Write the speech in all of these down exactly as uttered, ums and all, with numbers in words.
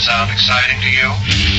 sound exciting to you?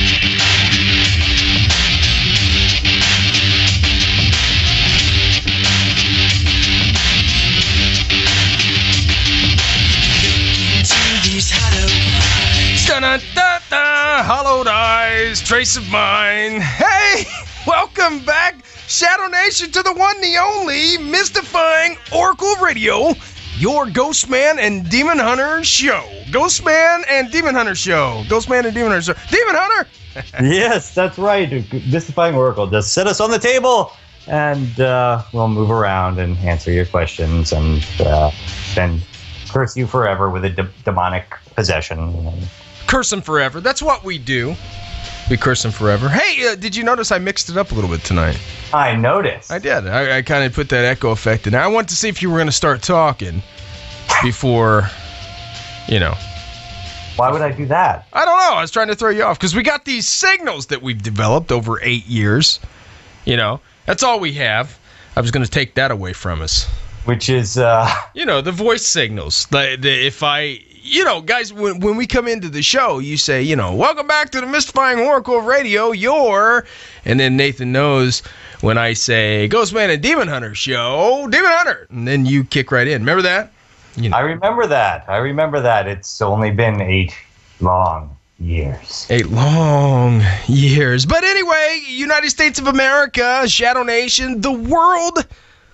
Da-da-da-da, hollowed eyes, trace of mine. Hey, welcome back, Shadow Nation, to the one, the only, mystifying Oracle Radio, your Ghostman and Demon Hunter show. Ghostman and Demon Hunter show. Ghostman and Demon Hunter show. Demon Hunter! Yes, that's right. Mystifying Oracle. Just sit us on the table, and uh, we'll move around and answer your questions, and uh, then curse you forever with a de- demonic possession. Curse him forever. That's what we do. We curse him forever. Hey, uh, did you notice I mixed it up a little bit tonight? I noticed. I did. I, I kind of put that echo effect in. I wanted to see if you were going to start talking before, you know. Why would I do that? I don't know. I was trying to throw you off because we got these signals that we've developed over eight years. You know, that's all we have. I was going to take that away from us. Which is, uh... you know, the voice signals. The, the, if I... You know, guys, when, when we come into the show, you say, you know, welcome back to the Mystifying Oracle Radio, your... And then Nathan knows when I say Ghostman and Demon Hunter show, Demon Hunter. And then you kick right in. Remember that? You know. I remember that. I remember that. It's only been eight long years. Eight long years. But anyway, United States of America, Shadow Nation, the world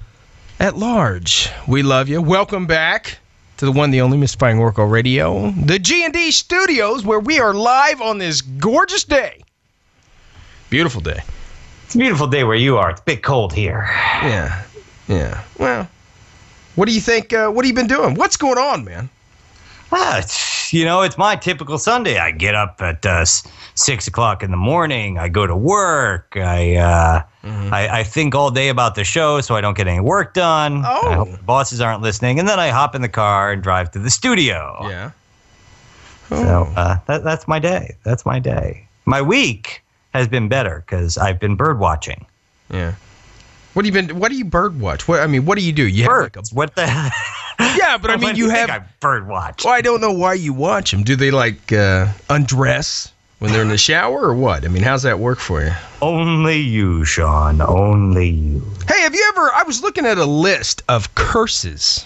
at large. We love you. Welcome back to the one, the only Mystifying Oracle Radio, the G and D Studios, where we are live on this gorgeous day. Beautiful day. It's a beautiful day where you are. It's a bit cold here. Yeah, yeah. Well, what do you think? Uh, what have you been doing? What's going on, man? Ah, it's, you know, it's my typical Sunday. I get up at uh, six o'clock in the morning. I go to work. I, uh, mm-hmm. I I think all day about the show, so I don't get any work done. Oh. I hope the bosses aren't listening, and then I hop in the car and drive to the studio. Yeah. Oh. So uh, that, that's my day. That's my day. My week has been better because I've been bird watching. Yeah. What have you been? What do you bird watch? What I mean, what do you do? You Birds. have like a, what the? Yeah, but I mean, you do have. think I bird watch. Well, I don't know why you watch them. Do they like uh, undress when they're in the shower or what? I mean, how's that work for you? Only you, Sean. Only you. Hey, have you ever? I was looking at a list of curses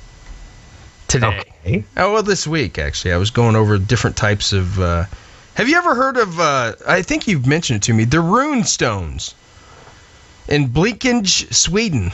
today. Okay. Oh, well, this week actually, I was going over different types of. Uh, have you ever heard of? Uh, I think you've mentioned it to me. The rune stones in Blekinge, Sweden.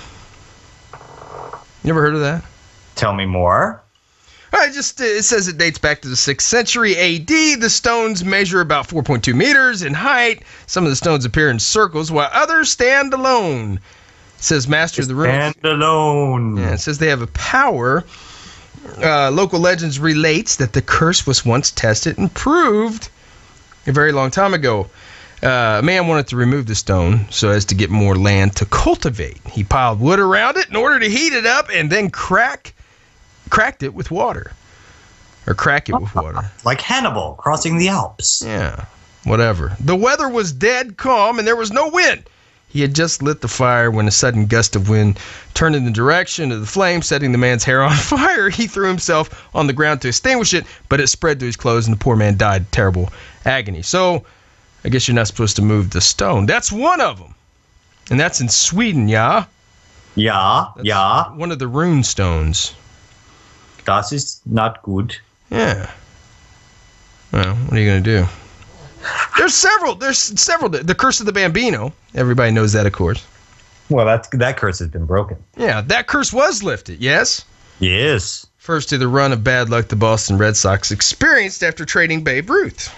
You ever heard of that? Tell me more. I just it says it dates back to the sixth century A D. The stones measure about four point two meters in height. Some of the stones appear in circles, while others stand alone. It says master of the runes. Stand alone. Yeah, it says they have a power. Uh, local legends relates that the curse was once tested and proved a very long time ago. Uh, a man wanted to remove the stone so as to get more land to cultivate. He piled wood around it in order to heat it up and then crack, cracked it with water. Or crack it with water. Like Hannibal crossing the Alps. Yeah, whatever. The weather was dead calm and there was no wind. He had just lit the fire when a sudden gust of wind turned in the direction of the flame, setting the man's hair on fire. He threw himself on the ground to extinguish it, but it spread to his clothes and the poor man died in terrible agony. So, I guess you're not supposed to move the stone. That's one of them. And that's in Sweden, yeah? Yeah, That's yeah. one of the rune stones. Das ist not good. Yeah. Well, what are you going to do? There's several. There's several. The Curse of the Bambino. Everybody knows that, of course. Well, that's, that curse has been broken. Yeah, that curse was lifted, yes? Yes. First to the run of bad luck the Boston Red Sox experienced after trading Babe Ruth.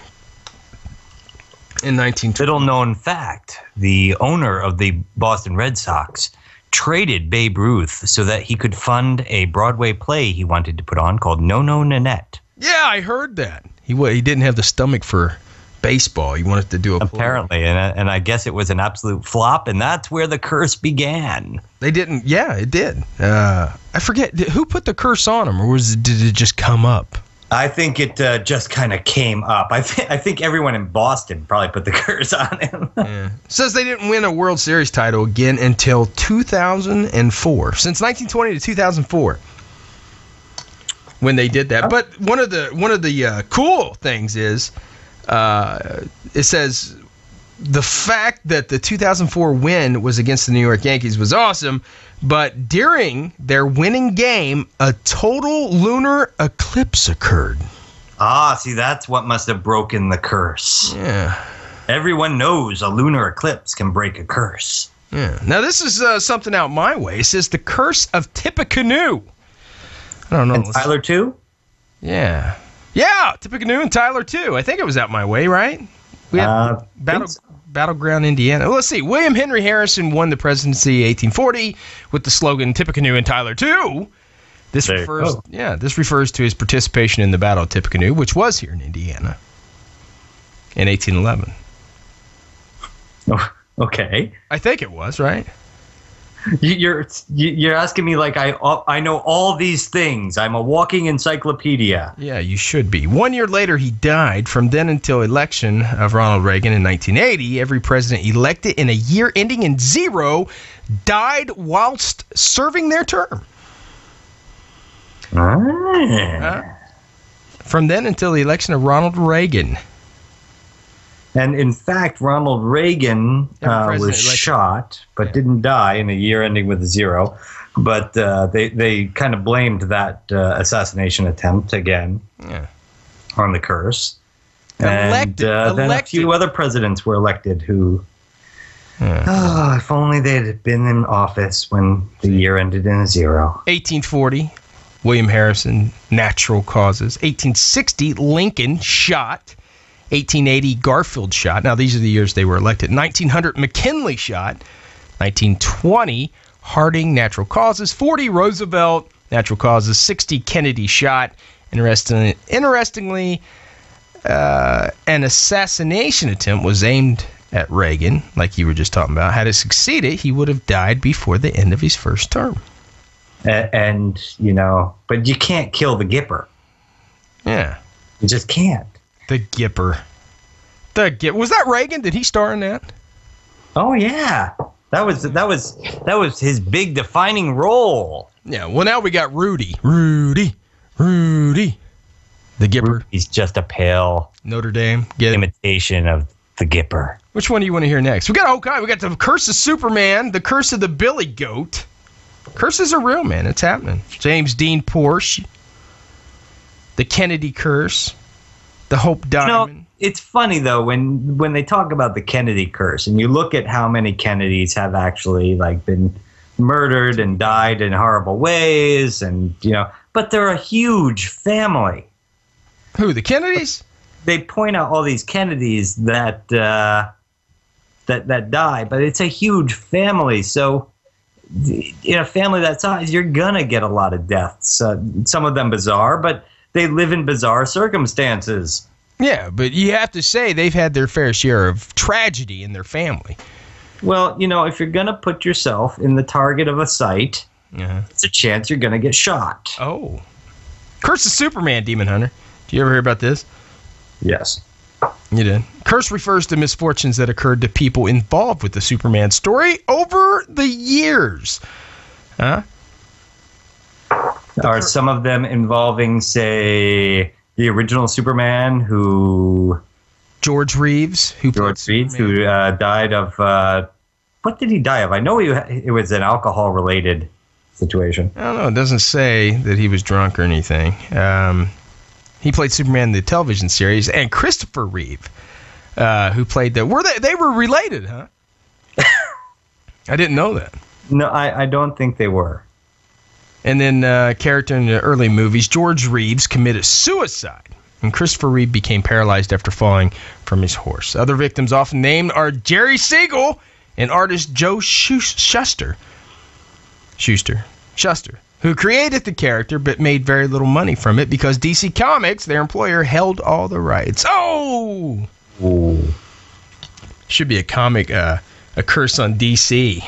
In nineteen twenty. Little known fact, the owner of the Boston Red Sox traded Babe Ruth so that he could fund a Broadway play he wanted to put on called No No Nanette. Yeah, I heard that. He he didn't have the stomach for baseball. He wanted to do a play. Apparently, and, and I guess it was an absolute flop, and that's where the curse began. They didn't. Yeah, it did. Uh, I forget who put the curse on him, or was it, did it just come up? I think it uh, just kind of came up. I, th- I think everyone in Boston probably put the curse on him. Yeah. Says they didn't win a World Series title again until two thousand four. Since nineteen twenty to two thousand four, when they did that. But one of the one of the uh, cool things is Uh, it says the fact that the two thousand four win was against the New York Yankees was awesome, but during their winning game, a total lunar eclipse occurred. Ah, see, that's what must have broken the curse. Yeah. Everyone knows a lunar eclipse can break a curse. Yeah. Now, this is uh, something out my way. It says the curse of Tippecanoe. I don't know. And Tyler, too? Yeah. Yeah, Tippecanoe and Tyler, too. I think it was out my way, right? We have Uh, Battle, so. Battleground, Indiana. Well, let's see. William Henry Harrison won the presidency in eighteen forty with the slogan Tippecanoe and Tyler, too. This There you refers, go. yeah, this refers to his participation in the Battle of Tippecanoe, which was here in Indiana in eighteen eleven. Oh, okay. I think it was, right? You- You're you're asking me like I I know all these things. I'm a walking encyclopedia. Yeah, you should be. One year later, he died. From then until election of Ronald Reagan in nineteen eighty, every president elected in a year ending in zero died whilst serving their term. Ah. Uh, from then until the election of Ronald Reagan. And in fact, Ronald Reagan Every uh, president was elected- shot, but Yeah. didn't die in a year ending with a zero. But uh, they they kind of blamed that uh, assassination attempt again Yeah. on the curse. Elected- and uh, then a elected. few other presidents were elected who. Yeah. Oh, if only they'd been in office when the year ended in a zero. eighteen forty, William Harrison, natural causes. eighteen sixty, Lincoln, shot. eighteen eighty, Garfield, shot. Now, these are the years they were elected. nineteen hundred, McKinley, shot. nineteen twenty, Harding, natural causes. forty, Roosevelt, natural causes. sixty, Kennedy, shot. Interesting, interestingly, uh, an assassination attempt was aimed at Reagan, like you were just talking about. Had it succeeded, he would have died before the end of his first term. A- and, you know, but you can't kill the Gipper. Yeah. You just can't. The Gipper. The Gip. Was that Reagan? Did he star in that? Oh yeah, that was that was that was his big defining role. Yeah. Well, now we got Rudy. Rudy. Rudy. The Gipper. He's just a pale Notre Dame. Get it? imitation of the Gipper. Which one do you want to hear next? We got a whole guy. We got the Curse of Superman, the Curse of the Billy Goat. Curses are real, man. It's happening. James Dean Porsche. The Kennedy Curse. The Hope Diamond. No, it's funny though when when they talk about the Kennedy curse and you look at how many Kennedys have actually like been murdered and died in horrible ways, and you know, but they're a huge family. Who? The Kennedys? They point out all these Kennedys that uh, that that die, but it's a huge family. So in a family that size, you're gonna get a lot of deaths. Uh, some of them bizarre, but they live in bizarre circumstances. Yeah, but you have to say they've had their fair share of tragedy in their family. Well, you know, if you're gonna put yourself in the target of a sight, Uh-huh. it's a chance you're gonna get shot. Oh. Curse of Superman, Demon Hunter. Do you ever hear about this? Yes. You did. Curse refers to misfortunes that occurred to people involved with the Superman story over the years. Huh? Are some of them involving, say, the original Superman, who George Reeves, who played George Reeves, Superman. who uh, died of uh, what did he die of? I know he, it was an alcohol-related situation. I don't know. It doesn't say that he was drunk or anything. Um, he played Superman in the television series, and Christopher Reeve, uh, who played the. Were they? They were related, huh? I didn't know that. No, I, I don't think they were. And then uh, character in the early movies, George Reeves committed suicide, and Christopher Reeve became paralyzed after falling from his horse. Other victims often named are Jerry Siegel and artist Joe Shuster. Schuster. Shuster, who created the character but made very little money from it because D C Comics, their employer, held all the rights. Oh! Ooh. Should be a comic, uh, a curse on D C.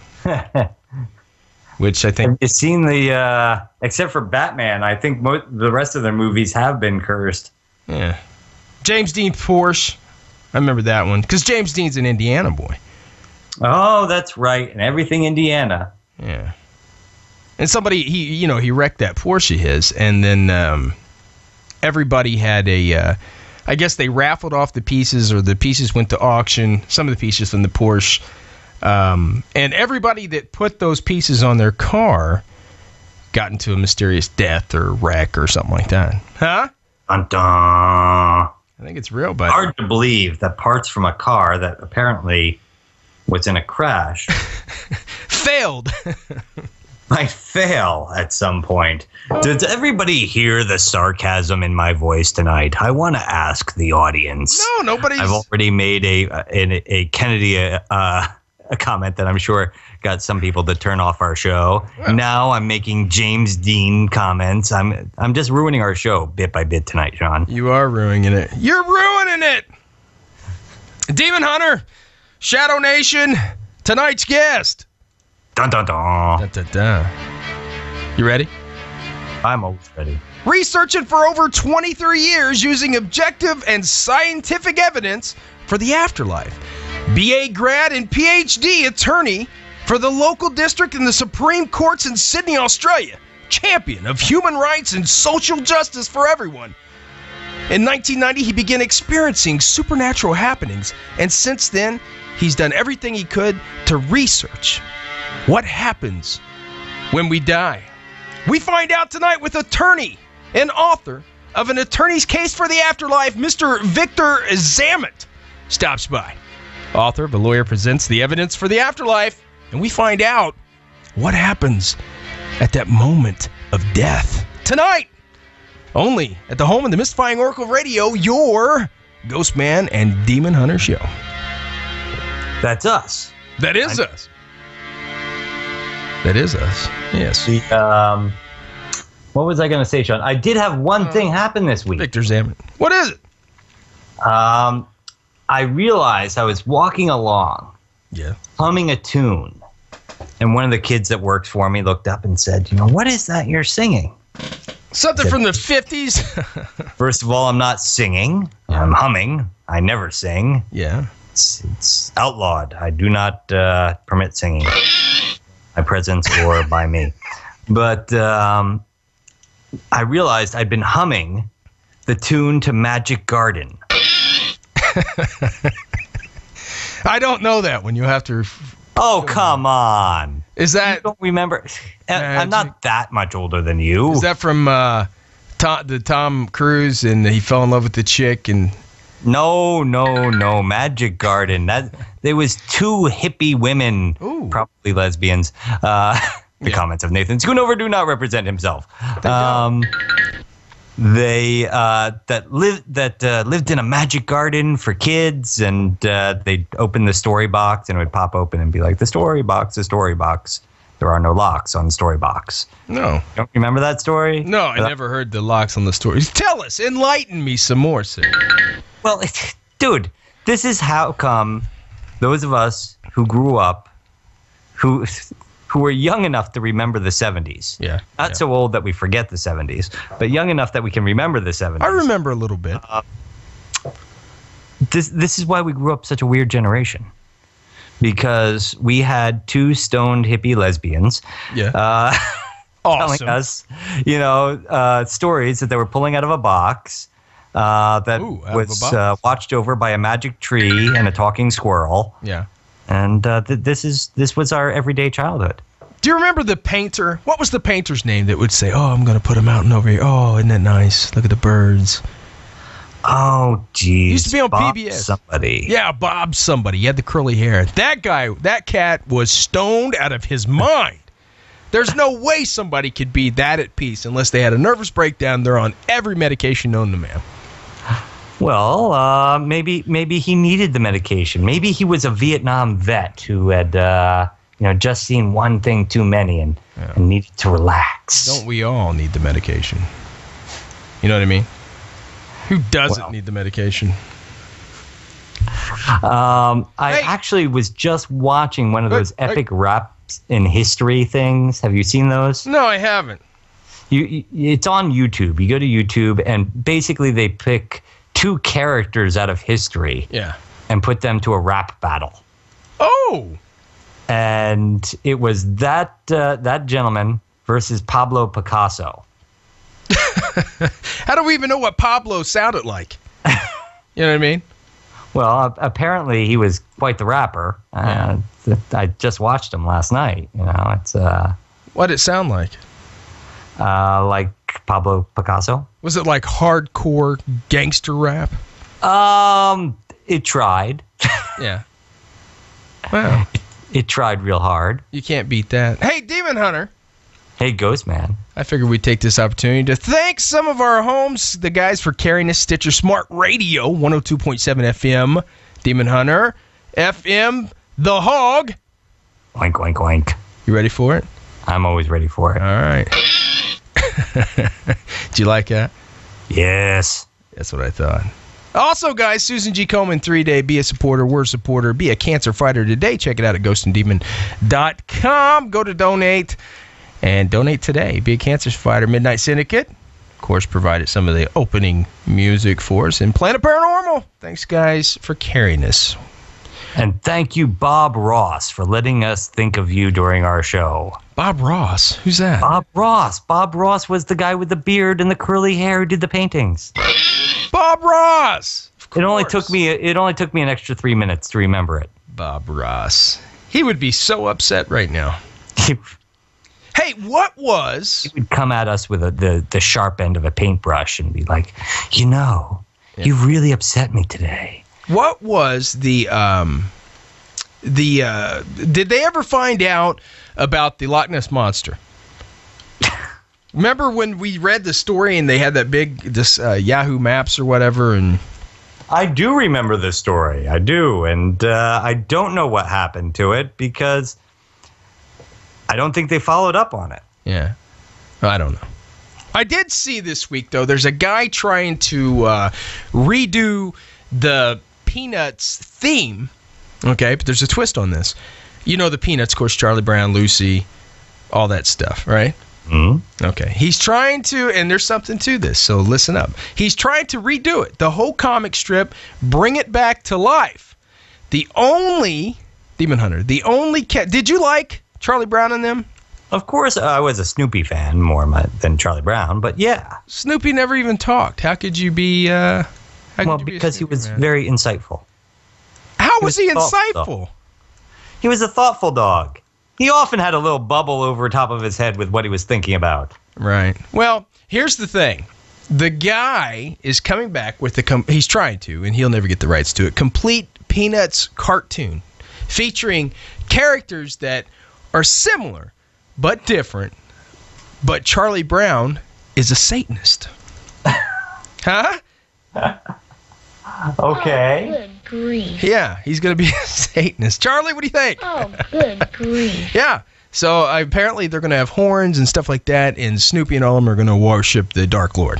Which I think... Have you seen the, uh, except for Batman, I think mo- the rest of their movies have been cursed. Yeah. James Dean Porsche. I remember that one. Because James Dean's an Indiana boy. Oh, that's right. And everything Indiana. Yeah. And somebody, he you know, he wrecked that Porsche of his. And then um, everybody had a, uh, I guess they raffled off the pieces, or the pieces went to auction, some of the pieces from the Porsche. Um, and everybody that put those pieces on their car got into a mysterious death or wreck or something like that. Huh? Dun, dun. I think it's real, but hard to believe that parts from a car that apparently was in a crash failed might fail at some point. Does everybody hear the sarcasm in my voice tonight? I want to ask the audience. No, nobody's. I've already made a a, a Kennedy uh, a comment that I'm sure got some people to turn off our show. Well, now I'm making James Dean comments. I'm I'm just ruining our show bit by bit tonight, Sean. You are ruining it. You're ruining it. Demon Hunter, Shadow Nation, tonight's guest. Dun dun dun. Dun, dun, dun. You ready? I'm always ready. Researching for over twenty-three years using objective and scientific evidence for the afterlife. B A grad and P H D attorney for the local district in the Supreme Courts in Sydney, Australia. Champion of human rights and social justice for everyone. In nineteen ninety, he began experiencing supernatural happenings, and since then, he's done everything he could to research what happens when we die. We find out tonight with attorney and author of An Attorney's Case for the Afterlife, Mister Victor Zammit, stops by. Author of A Lawyer Presents the Evidence for the Afterlife, and we find out what happens at that moment of death. Tonight, only at the home of the Mystifying Oracle Radio, your Ghost Man and Demon Hunter show. That's us. That is I- us. That is us. Yes. The, um, what was I going to say, Sean? I did have one uh, thing happen this week. Victor Zammit. What is it? Um, I realized I was walking along, yeah, humming a tune, and one of the kids that works for me looked up and said, "You know, what is that you're singing?" Something said, from the fifties. First of all, I'm not singing. I'm humming. I never sing. Yeah. It's, it's outlawed. I do not uh, permit singing. My presence or by me. But um, I realized I'd been humming the tune to Magic Garden. I don't know that one. You have to. Oh, come on. Is that. You don't remember? Magic. I'm not that much older than you. Is that from uh, Tom, the Tom Cruise and he fell in love with the chick and. No, no, no. Magic Garden. That there was two hippie women, Ooh. probably lesbians. Uh, the yeah. comments of Nathan Schoonover do not represent himself. They, um, they uh, that lived that uh, lived in a magic garden for kids, and uh, they'd open the story box, and it would pop open and be like, "The story box, the story box." There are no locks on the story box. No. You don't remember that story? No, I uh, never heard the locks on the story. Tell us, enlighten me some more, sir. Well, it, dude, this is how come those of us who grew up, who who were young enough to remember the seventies. Yeah. Not yeah. so old that we forget the seventies, but young enough that we can remember the seventies. I remember a little bit. Uh, this this is why we grew up such a weird generation. Because we had two stoned hippie lesbians. Yeah. Uh, awesome. telling us, you know, uh, stories that they were pulling out of a box. Uh, that Ooh, was uh, watched over by a magic tree and a talking squirrel. Yeah, and uh, th- this is this was our everyday childhood. Do you remember the painter? What was the painter's name that would say, "Oh, I'm going to put a mountain over here. Oh, isn't that nice? Look at the birds." Oh, geez. Used to be on Bob P B S. Somebody. Yeah, Bob somebody. He had the curly hair. That guy, that cat was stoned out of his mind. There's no way somebody could be that at peace unless they had a nervous breakdown. They're on every medication known to man. Well, uh, maybe maybe he needed the medication. Maybe he was a Vietnam vet who had uh, you know just seen one thing too many and, yeah. and needed to relax. Don't we all need the medication? You know what I mean? Who doesn't well, need the medication? Um, I hey. actually was just watching one of those hey. epic raps in history things. Have you seen those? No, I haven't. You, it's on YouTube. You go to YouTube, and basically they pick two characters out of history, yeah, and put them to a rap battle. Oh, and it was that uh, that gentleman versus Pablo Picasso. How do we even know what Pablo sounded like? You know what I mean? Well, apparently he was quite the rapper. Uh, I just watched him last night. You know, it's uh, what did it sound like? Uh, like Pablo Picasso. Was it like hardcore gangster rap? Um, it tried. Yeah. Wow. It, it tried real hard. You can't beat that. Hey, Demon Hunter. Hey, Ghost Man. I figured we'd take this opportunity to thank some of our homes, the guys, for carrying us. Stitcher Smart Radio, one oh two point seven F M, Demon Hunter, F M, The Hog. Oink, oink, oink. You ready for it? I'm always ready for it. All right. Do you like that? Yes. That's what I thought. Also, guys, Susan G. Komen, three-day, be a supporter, we're a supporter, be a cancer fighter today. Check it out at ghost and demon dot com. Go to donate. And donate today. Be a cancer fighter. Midnight Syndicate, of course, provided some of the opening music for us. And Planet Paranormal. Thanks, guys, for carrying us. And thank you, Bob Ross, for letting us think of you during our show. Bob Ross? Who's that? Bob Ross. Bob Ross was the guy with the beard and the curly hair who did the paintings. Bob Ross! It only took me. It only took me an extra three minutes to remember it. Bob Ross. He would be so upset right now. Hey, what was... He would come at us with a, the, the sharp end of a paintbrush and be like, you know, yeah. You really upset me today. What was the... um, the uh, did they ever find out about the Loch Ness Monster? Remember when we read the story and they had that big this uh, Yahoo Maps or whatever? And I do remember this story. I do. And uh, I don't know what happened to it because... I don't think they followed up on it. Yeah. I don't know. I did see this week, though, there's a guy trying to uh, redo the Peanuts theme. Okay, but there's a twist on this. You know the Peanuts, of course, Charlie Brown, Lucy, all that stuff, right? Mm-hmm. Okay. He's trying to, and there's something to this, so listen up. He's trying to redo it, the whole comic strip, bring it back to life. The only, Demon Hunter, the only cat, did you like Charlie Brown and them? Of course, I was a Snoopy fan more my, than Charlie Brown, but yeah. Snoopy never even talked. How could you be... Uh, how well, could you because be he was man? very insightful. How he was, was he thoughtful. insightful? He was a thoughtful dog. He often had a little bubble over top of his head with what he was thinking about. Right. Well, here's the thing. The guy is coming back with the... Com- he's trying to, and he'll never get the rights to it. Complete Peanuts cartoon featuring characters that... are similar, but different. But Charlie Brown is a Satanist. Huh? Okay. Oh, good grief. Yeah, he's going to be a Satanist. Charlie, what do you think? Oh, good grief. Yeah. So uh, apparently they're going to have horns and stuff like that, and Snoopy and all of them are going to worship the Dark Lord.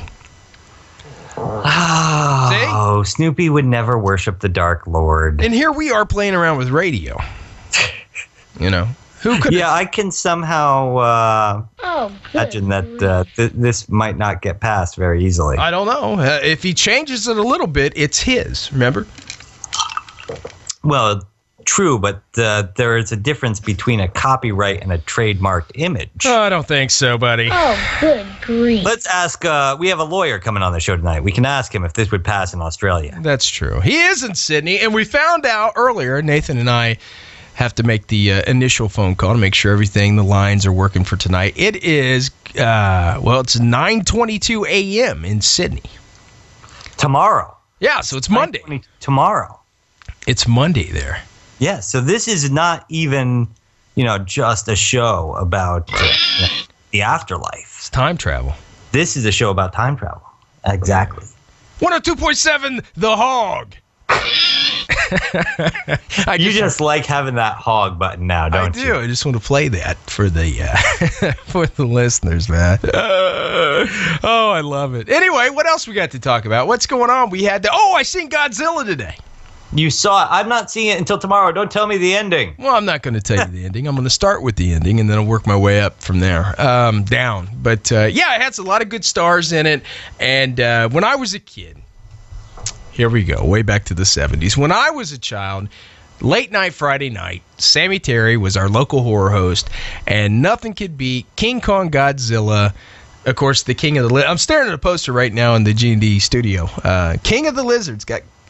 Oh, See? Snoopy would never worship the Dark Lord. And here we are playing around with radio. You know? Who could? Yeah, I can somehow uh, oh, imagine that uh, th- this might not get passed very easily. I don't know. Uh, if he changes it a little bit, it's his. Remember? Well, true, but uh, there is a difference between a copyright and a trademarked image. Oh, I don't think so, buddy. Oh, good grief. Let's ask. Uh, we have a lawyer coming on the show tonight. We can ask him if this would pass in Australia. That's true. He is in Sydney, and we found out earlier. Nathan and I have to make the uh, initial phone call to make sure everything, the lines are working for tonight. It is, uh, well, it's nine twenty-two a.m. in Sydney. Tomorrow. Yeah, so it's Monday. Tomorrow. It's Monday there. Yeah, so this is not even, you know, just a show about uh, you know, the afterlife. It's time travel. This is a show about time travel. Exactly. one oh two point seven The Hog. I you just, just like having that hog button now, don't you? I do. You? I just want to play that for the uh, for the listeners, man. Uh, oh, I love it. Anyway, what else we got to talk about? What's going on? We had the oh, I seen Godzilla today. You saw it. I'm not seeing it until tomorrow. Don't tell me the ending. Well, I'm not going to tell you the ending. I'm going to start with the ending, and then I'll work my way up from there, um, down. But, uh, yeah, it has a lot of good stars in it. And uh, when I was a kid, here we go, way back to the seventies. When I was a child, late night Friday night, Sammy Terry was our local horror host, and nothing could beat King Kong Godzilla. Of course, the King of the Lizards. I'm staring at a poster right now in the G and D studio. Uh, King of the Lizards got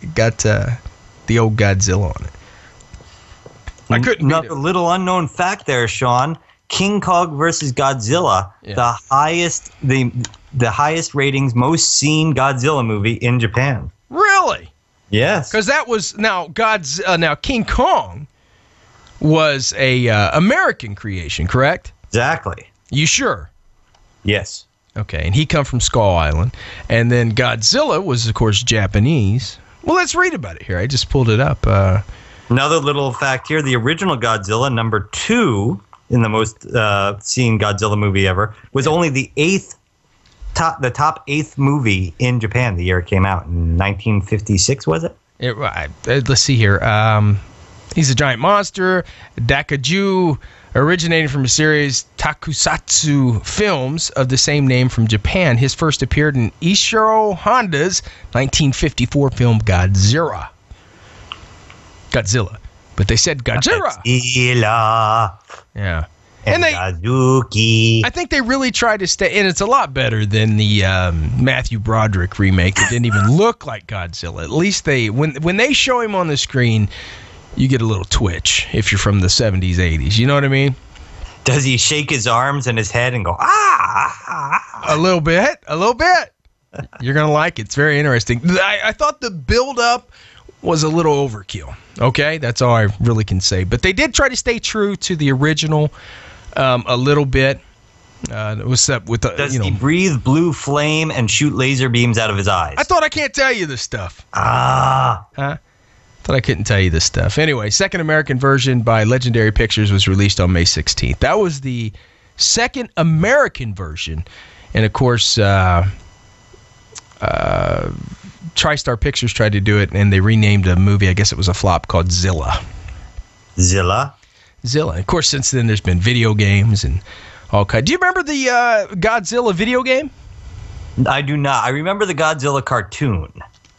it got uh, the old Godzilla on it. I couldn't beat Another it. little unknown fact there, Sean. King Kong versus Godzilla, Yeah. the highest the the highest ratings, most seen Godzilla movie in Japan. Really? Yes. Because that was now God's uh, now King Kong was a uh, American creation, correct? Exactly. You sure? Yes. Okay, and he come from Skull Island, and then Godzilla was, of course, Japanese. Well, let's read about it here. I just pulled it up. Uh, Another little fact here: the original Godzilla, number two in the most uh, seen Godzilla movie ever, was only the eighth top, the top eighth movie in Japan the year it came out in nineteen fifty-six. Was it? it I, uh, let's see here. Um, he's a giant monster, Dakaju, originating from a series Takusatsu films of the same name from Japan. His first appeared in Ishiro Honda's nineteen fifty-four film Godzilla. Godzilla. But they said Godzilla. Godzilla Yeah. and, And they- Kazuki. I think they really tried to stay, and it's a lot better than the um, Matthew Broderick remake. It didn't even look like Godzilla. At least they, when when they show him on the screen, you get a little twitch if you're from the seventies, eighties. You know what I mean? Does he shake his arms and his head and go, ah? ah, A little bit, a little bit. You're gonna like it. It's very interesting. I, I thought the build-up was a little overkill. Okay, that's all I really can say. But they did try to stay true to the original um, a little bit. Uh, it was up with the, Does you know. he breathe blue flame and shoot laser beams out of his eyes? I thought I can't tell you this stuff. ah. Huh? Thought I couldn't tell you this stuff. Anyway, second American version by Legendary Pictures was released on May sixteenth. That was the second American version. And of course, uh, uh, TriStar Pictures tried to do it, and they renamed a movie. I guess it was a flop called Zilla. Zilla. Zilla. Of course, since then, there's been video games and all kinds. Do you remember the uh, Godzilla video game? I do not. I remember the Godzilla cartoon.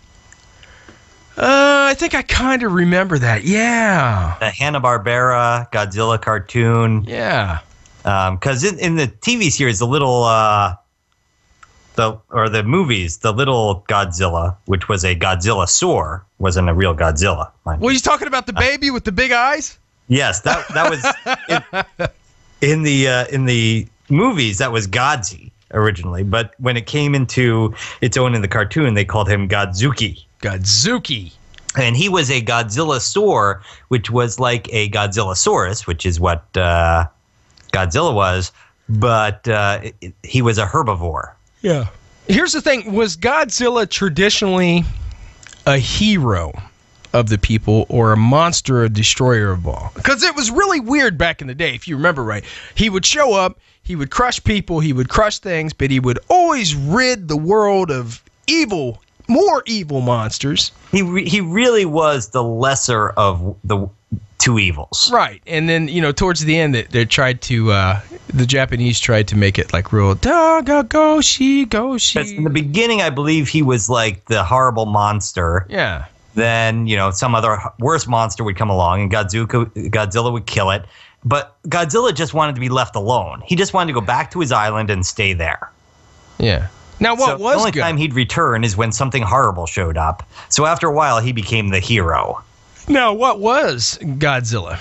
Uh, I think I kind of remember that. Yeah. The Hanna-Barbera Godzilla cartoon. Yeah. Because in, in the T V series, the little, uh, the or the movies, the little Godzilla, which was a Godzilla-saur, wasn't a real Godzilla. Mind Well, you. he's talking about the baby with the big eyes? Yes, that that was in, in the uh, in the movies. That was Godzi originally, but when it came into its own in the cartoon, they called him Godzuki. Godzuki. And he was a Godzilla-saur, which was like a Godzillasaurus, which is what uh, Godzilla was, but uh, it, it- he was a herbivore. Yeah. Here's the thing. Was Godzilla traditionally a hero of the people or a monster, a destroyer of all? Because it was really weird back in the day, if you remember right. He would show up, he would crush people, he would crush things, but he would always rid the world of evil, more evil monsters. He re- he really was the lesser of the two evils. Right. And then, you know, towards the end, they, they tried to, uh, the Japanese tried to make it like real, Daga Goshi Because in the Goshi. beginning, I believe he was like the horrible monster. Yeah. Then, you know, some other worse monster would come along and Godzuka, Godzilla would kill it. But Godzilla just wanted to be left alone. He just wanted to go back to his island and stay there. Yeah. Now, what so was the only good? time he'd return is when something horrible showed up. So after a while, he became the hero. Now, what was Godzilla?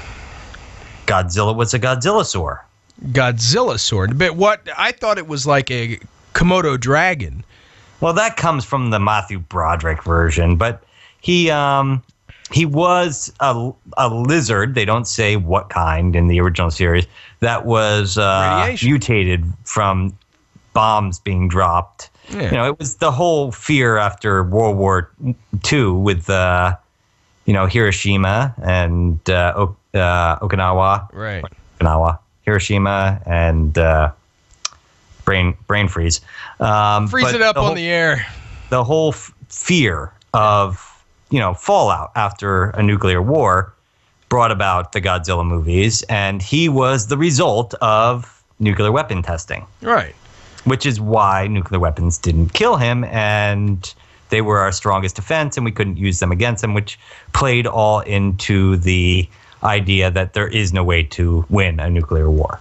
Godzilla was a Godzillasaur. Godzilla sword. But what I thought it was like a Komodo dragon. Well, that comes from the Matthew Broderick version, but he um, he was a, a lizard. They don't say what kind in the original series. That was uh, Radiation. mutated from bombs being dropped. Yeah. You know, it was the whole fear after World War Two with uh, you know Hiroshima and uh, o- uh, Okinawa. Right. Okinawa, Hiroshima, and uh, brain brain freeze. Um, Freeze but it up the on whole, the air. the whole f- fear of you know fallout after a nuclear war brought about the Godzilla movies, and he was the result of nuclear weapon testing, Right. which is why nuclear weapons didn't kill him, and they were our strongest defense, and we couldn't use them against him, which played all into the idea that there is no way to win a nuclear war.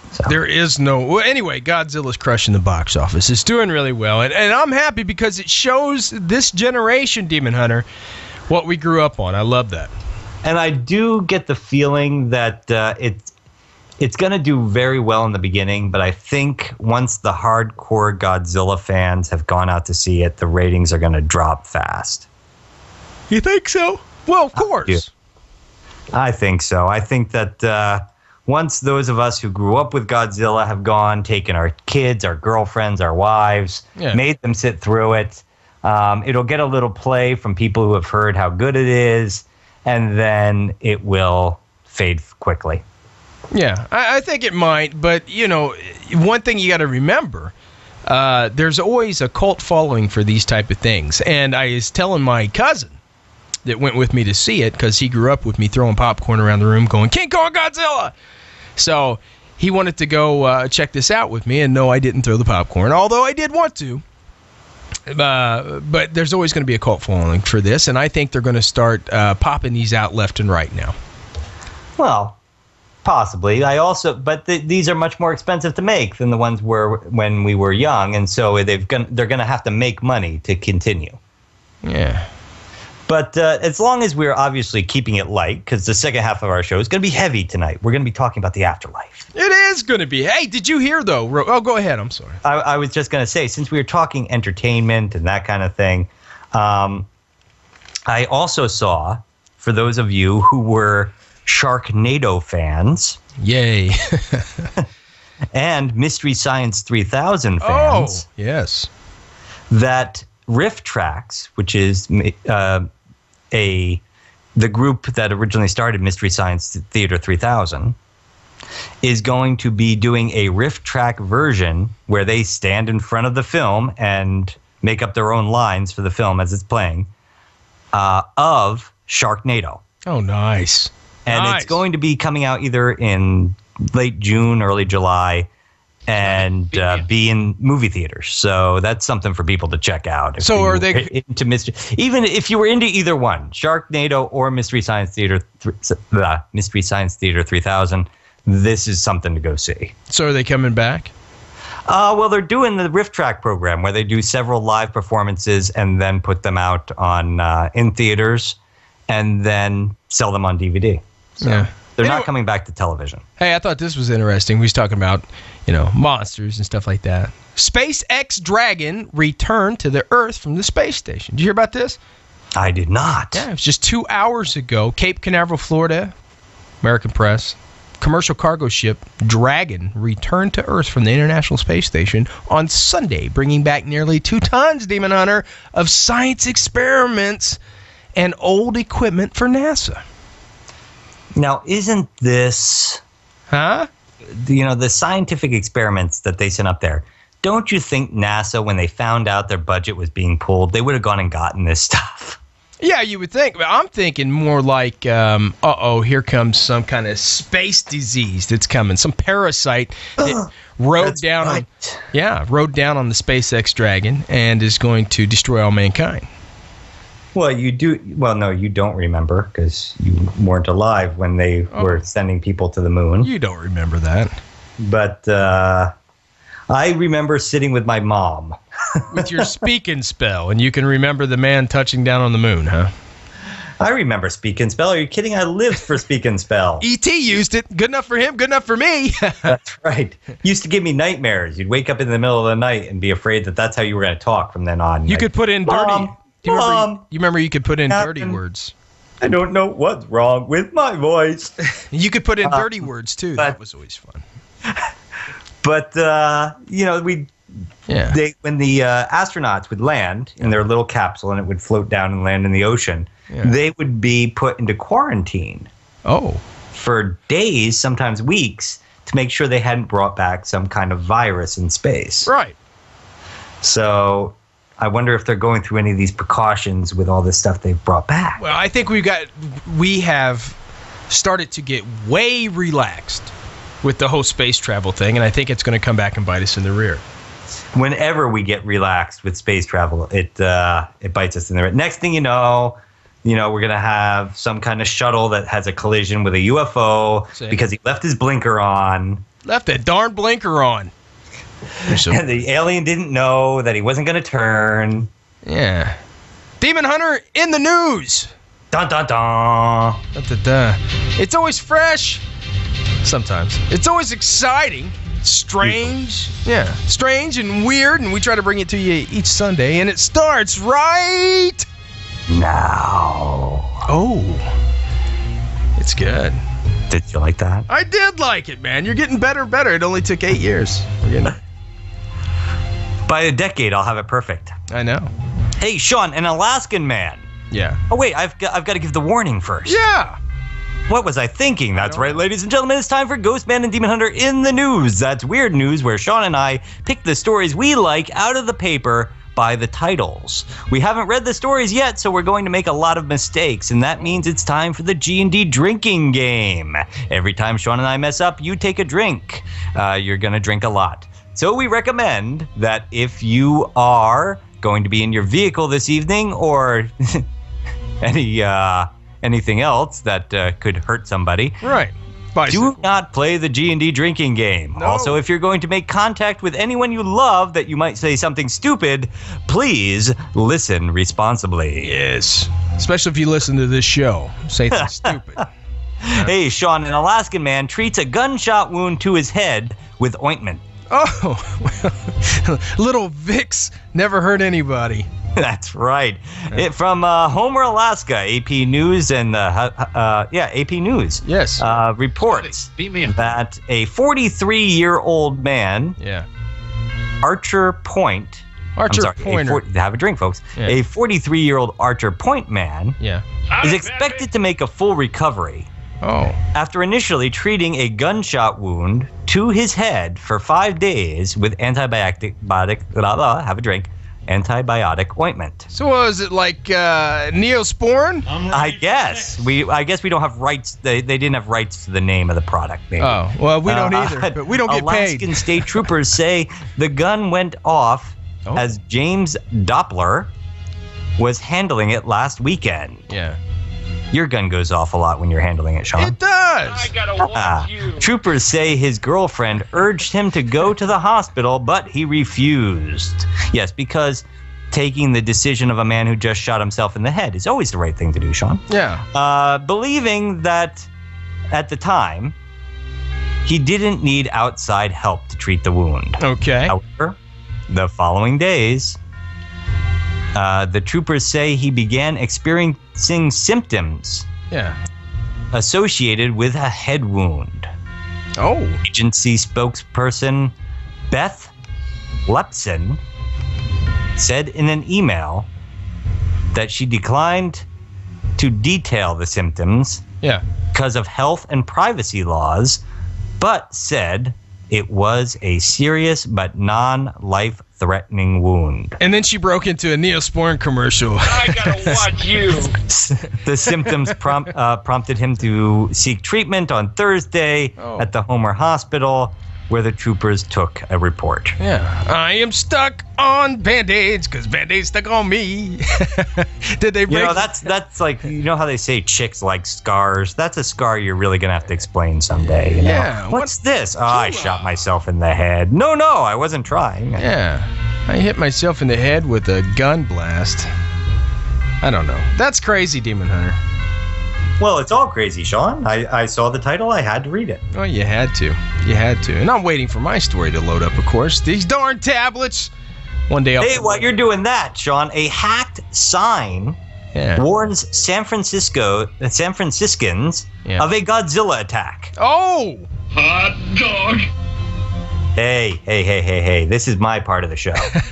So. There is no... Well, anyway, Godzilla's crushing the box office. It's doing really well. And, and I'm happy because it shows this generation, Demon Hunter, what we grew up on. I love that. And I do get the feeling that uh, it, it's going to do very well in the beginning, but I think once the hardcore Godzilla fans have gone out to see it, the ratings are going to drop fast. You think so? Well, of course. I think so. I think that... Uh, Once those of us who grew up with Godzilla have gone, taken our kids, our girlfriends, our wives, yeah. made them sit through it, um, it'll get a little play from people who have heard how good it is, and then it will fade quickly. Yeah, I, I think it might, but, you know, one thing you got to remember, uh, there's always a cult following for these type of things. And I was telling my cousin that went with me to see it, because he grew up with me throwing popcorn around the room going, King Kong Godzilla! So he wanted to go uh, check this out with me, and no, I didn't throw the popcorn, although I did want to. Uh, but there's always going to be a cult following for this, and I think they're going to start uh, popping these out left and right now. Well, possibly. I also, but th- these are much more expensive to make than the ones were when we were young, and so they've gonna, they're going to have to make money to continue. Yeah. But uh, as long as we're obviously keeping it light, because the second half of our show is going to be heavy tonight. We're going to be talking about the afterlife. It is going to be. Hey, did you hear, though? Ro- oh, go ahead. I'm sorry. I, I was just going to say, since we were talking entertainment and that kind of thing, um, I also saw, for those of you who were Sharknado fans. Yay. And Mystery Science three thousand fans. Oh, yes. That Riff Tracks, which is... Uh, a the group that originally started Mystery Science Theater three thousand is going to be doing a riff track version where they stand in front of the film and make up their own lines for the film as it's playing uh, of Sharknado. Oh, nice. And nice. It's going to be coming out either in late June, early July, and uh, be in movie theaters. So that's something for people to check out. So are they into mystery? Even if you were into either one, Sharknado or Mystery Science Theater, th- uh, Mystery Science Theater three thousand, this is something to go see. So are they coming back? Uh, well, they're doing the Riff Track program where they do several live performances and then put them out on uh, in theaters and then sell them on D V D. So yeah. They're anyway, not coming back to television. Hey, I thought this was interesting. We was talking about, you know, monsters and stuff like that. SpaceX Dragon returned to the Earth from the space station. Did you hear about this? I did not. Yeah, it was just two hours ago. Cape Canaveral, Florida, American Press. Commercial cargo ship Dragon returned to Earth from the International Space Station on Sunday, bringing back nearly two tons, Demon Hunter, of science experiments and old equipment for NASA. Now, isn't this, huh? You know, the scientific experiments that they sent up there, don't you think NASA, when they found out their budget was being pulled, they would have gone and gotten this stuff? Yeah, you would think. But I'm thinking more like, um, uh-oh, here comes some kind of space disease that's coming. Some parasite that rode down right. on, yeah, rode down on the SpaceX Dragon and is going to destroy all mankind. Well, you do. Well, no, you don't remember because you weren't alive when they oh. were sending people to the moon. You don't remember that. But uh, I remember sitting with my mom. With your speak and spell, and you can remember the man touching down on the moon, huh? I remember Speak and Spell. Are you kidding? I lived for Speak and Spell. E T used it. Good enough for him, good enough for me. That's right. Used to give me nightmares. You'd wake up in the middle of the night and be afraid that that's how you were going to talk from then on. You like, could put in dirty. Mom, Do you, Mom, remember, you remember you could put in Captain, dirty words. I don't know what's wrong with my voice. You could put in uh, dirty words, too. But, that was always fun. But, uh, you know, we... Yeah. They, when the uh, astronauts would land in their little capsule and it would float down and land in the ocean, yeah. they would be put into quarantine. Oh. For days, sometimes weeks, to make sure they hadn't brought back some kind of virus in space. Right. So I wonder if they're going through any of these precautions with all this stuff they've brought back. Well, I think we got we have started to get way relaxed with the whole space travel thing, and I think it's going to come back and bite us in the rear. Whenever we get relaxed with space travel, it uh, it bites us in the rear. Next thing you know, you know, we're going to have some kind of shuttle that has a collision with a U F O Same. because he left his blinker on. Left that darn blinker on. And the alien didn't know that he wasn't going to turn. Yeah. Demon Hunter in the news. Dun dun dun. Da, da, da. It's always fresh. Sometimes. It's always exciting. Strange. Yeah. Strange and weird. And we try to bring it to you each Sunday. And it starts right now. Oh. It's good. Did you like that? I did like it, man. You're getting better and better. It only took eight years. We're getting... By a decade, I'll have it perfect. I know. Hey, Sean, an Alaskan man. Yeah. Oh, wait, I've got, I've got to give the warning first. Yeah. What was I thinking? That's right, ladies and gentlemen. It's time for Ghostman and Demon Hunter in the news. That's weird news where Sean and I pick the stories we like out of the paper by the titles. We haven't read the stories yet, so we're going to make a lot of mistakes, and that means it's time for the G and D drinking game. Every time Sean and I mess up, you take a drink. Uh, you're going to drink a lot. So we recommend that if you are going to be in your vehicle this evening or any uh, anything else that uh, could hurt somebody, right? Bicycle. Do not play the G and D drinking game. No. Also, if you're going to make contact with anyone you love that you might say something stupid, please listen responsibly. Yes. Especially if you listen to this show. Say things stupid. Hey, Sean, an Alaskan man treats a gunshot wound to his head with ointment. Oh, little Vicks never hurt anybody. That's right. It, from uh, Homer, Alaska, A P News and uh, uh, yeah, A P News. Yes. Uh, reports Beat me up. that a forty-three-year-old man, Yeah. Archer Point. Archer I'm sorry, Pointer. a for, have a drink, folks. Yeah. A forty-three-year-old Archer Point man Yeah. is expected to make a full recovery Oh. after initially treating a gunshot wound to his head for five days with antibiotic, biotic, blah, blah, have a drink, antibiotic ointment. So was it like uh, Neosporin? I guess we. I guess we don't have rights. They, they didn't have rights to the name of the product. Maybe. Oh, well, we don't Uh, either. But we don't get Alaskan paid. state troopers say the gun went off Oh. as James Doppler was handling it last weekend. Yeah. Your gun goes off a lot when you're handling it, Sean. It does. I gotta watch Ah. you. Troopers say his girlfriend urged him to go to the hospital, but he refused. Yes, because taking the decision of a man who just shot himself in the head is always the right thing to do, Sean. Yeah. Uh, believing that at the time, he didn't need outside help to treat the wound. Okay. However, the following days, uh, the troopers say he began experiencing symptoms Yeah. associated with a head wound. Oh. Agency spokesperson Beth Lepson said in an email that she declined to detail the symptoms Yeah. because of health and privacy laws, but said it was a serious but non-life-threatening wound. And then she broke into a Neosporin commercial. I gotta watch you. The symptoms prom- uh, prompted him to seek treatment on Thursday Oh. at the Homer Hospital, where the troopers took a report. Yeah. I am stuck on Band-Aids because Band-Aids stuck on me. Did they break? You know, that's that's like, you know how they say chicks like scars? That's a scar you're really going to have to explain someday. You know? Yeah, What's this? Oh, I shot myself in the head. No, no, I wasn't trying. Yeah. I hit myself in the head with a gun blast. I don't know. That's crazy, Demon Hunter. Well, it's all crazy, Sean. I, I saw the title. I had to read it. Well, you had to. You had to. And I'm waiting for my story to load up, of course. These darn tablets. One day I'll... Hey, while you're doing that, Sean, a hacked sign Yeah. warns San Francisco, uh, San Franciscans Yeah. of a Godzilla attack. Oh! Hot dog. Hey, hey, hey, hey, hey. This is my part of the show.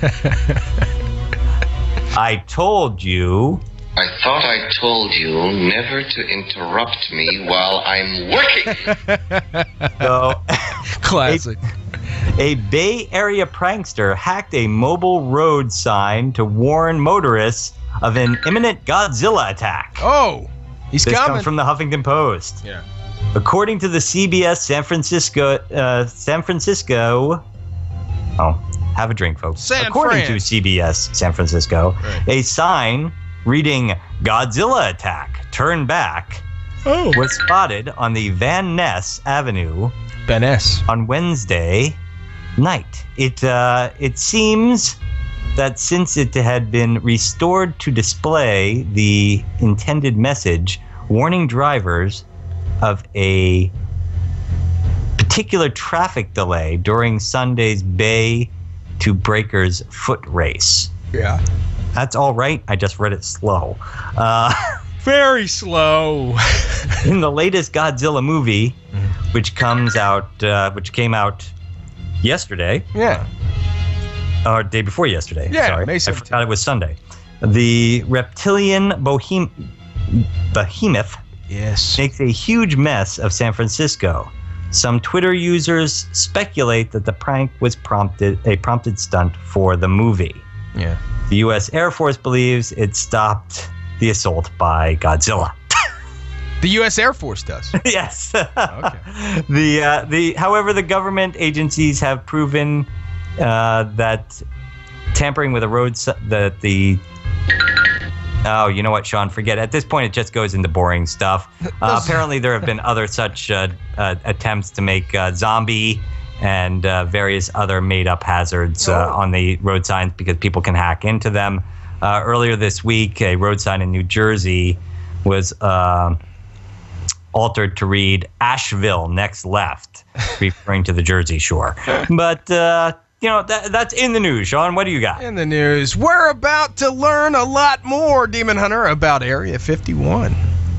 I told you... I thought I told you never to interrupt me while I'm working. So, Classic. a Bay Area prankster hacked a mobile road sign to warn motorists of an imminent Godzilla attack. Oh! He's This coming. comes from the Huffington Post. Yeah. According to the C B S San Francisco, uh, San Francisco. Oh, have a drink, folks. San According Fran. to C B S San Francisco, Right. a sign reading "Godzilla attack, turn back" Oh. was spotted on the Van Ness Avenue Ben S. on Wednesday night. It uh, it seems that since it had been restored to display the intended message warning drivers of a particular traffic delay during Sunday's Bay to Breakers foot race. Yeah. That's all right. I just read it slow. Uh, Very slow. in the latest Godzilla movie, which comes out, uh, which came out yesterday, Yeah. or day before yesterday. Yeah, sorry, May I seventeenth. forgot it was Sunday. The reptilian bohem- behemoth Yes. makes a huge mess of San Francisco. Some Twitter users speculate that the prank was prompted a prompted stunt for the movie. Yeah. The U S Air Force believes it stopped the assault by Godzilla. The U S Air Force does. Yes. Okay. The uh, the however, the government agencies have proven uh, that tampering with a road si- that the oh, you know what, Sean? Forget it. At this point, it just goes into boring stuff. Uh, apparently, there have been other such uh, uh, attempts to make uh, zombie and uh, various other made-up hazards uh, on the road signs because people can hack into them. Uh, earlier this week, a road sign in New Jersey was uh, altered to read Asheville next left, referring to the Jersey Shore. But, uh, you know, that, that's in the news. Sean, what do you got? In the news, we're about to learn a lot more, Demon Hunter, about Area fifty-one.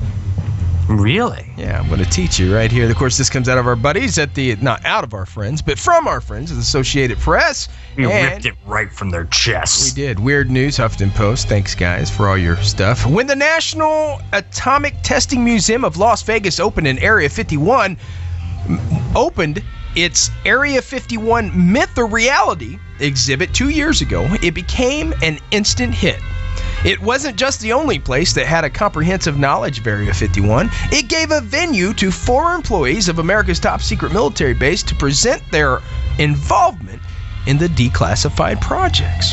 Really? Yeah, I'm going to teach you right here. Of course, this comes out of our buddies at the, not out of our friends, but from our friends at the Associated Press. You And ripped it right from their chests. we did. Weird News, Huffington Post. Thanks, guys, for all your stuff. When the National Atomic Testing Museum of Las Vegas opened in Area fifty-one, m- opened its Area fifty-one Myth or Reality exhibit two years ago, it became an instant hit. It wasn't just the only place that had a comprehensive knowledge of Area fifty-one. It gave a venue to former employees of America's top secret military base to present their involvement in the declassified projects.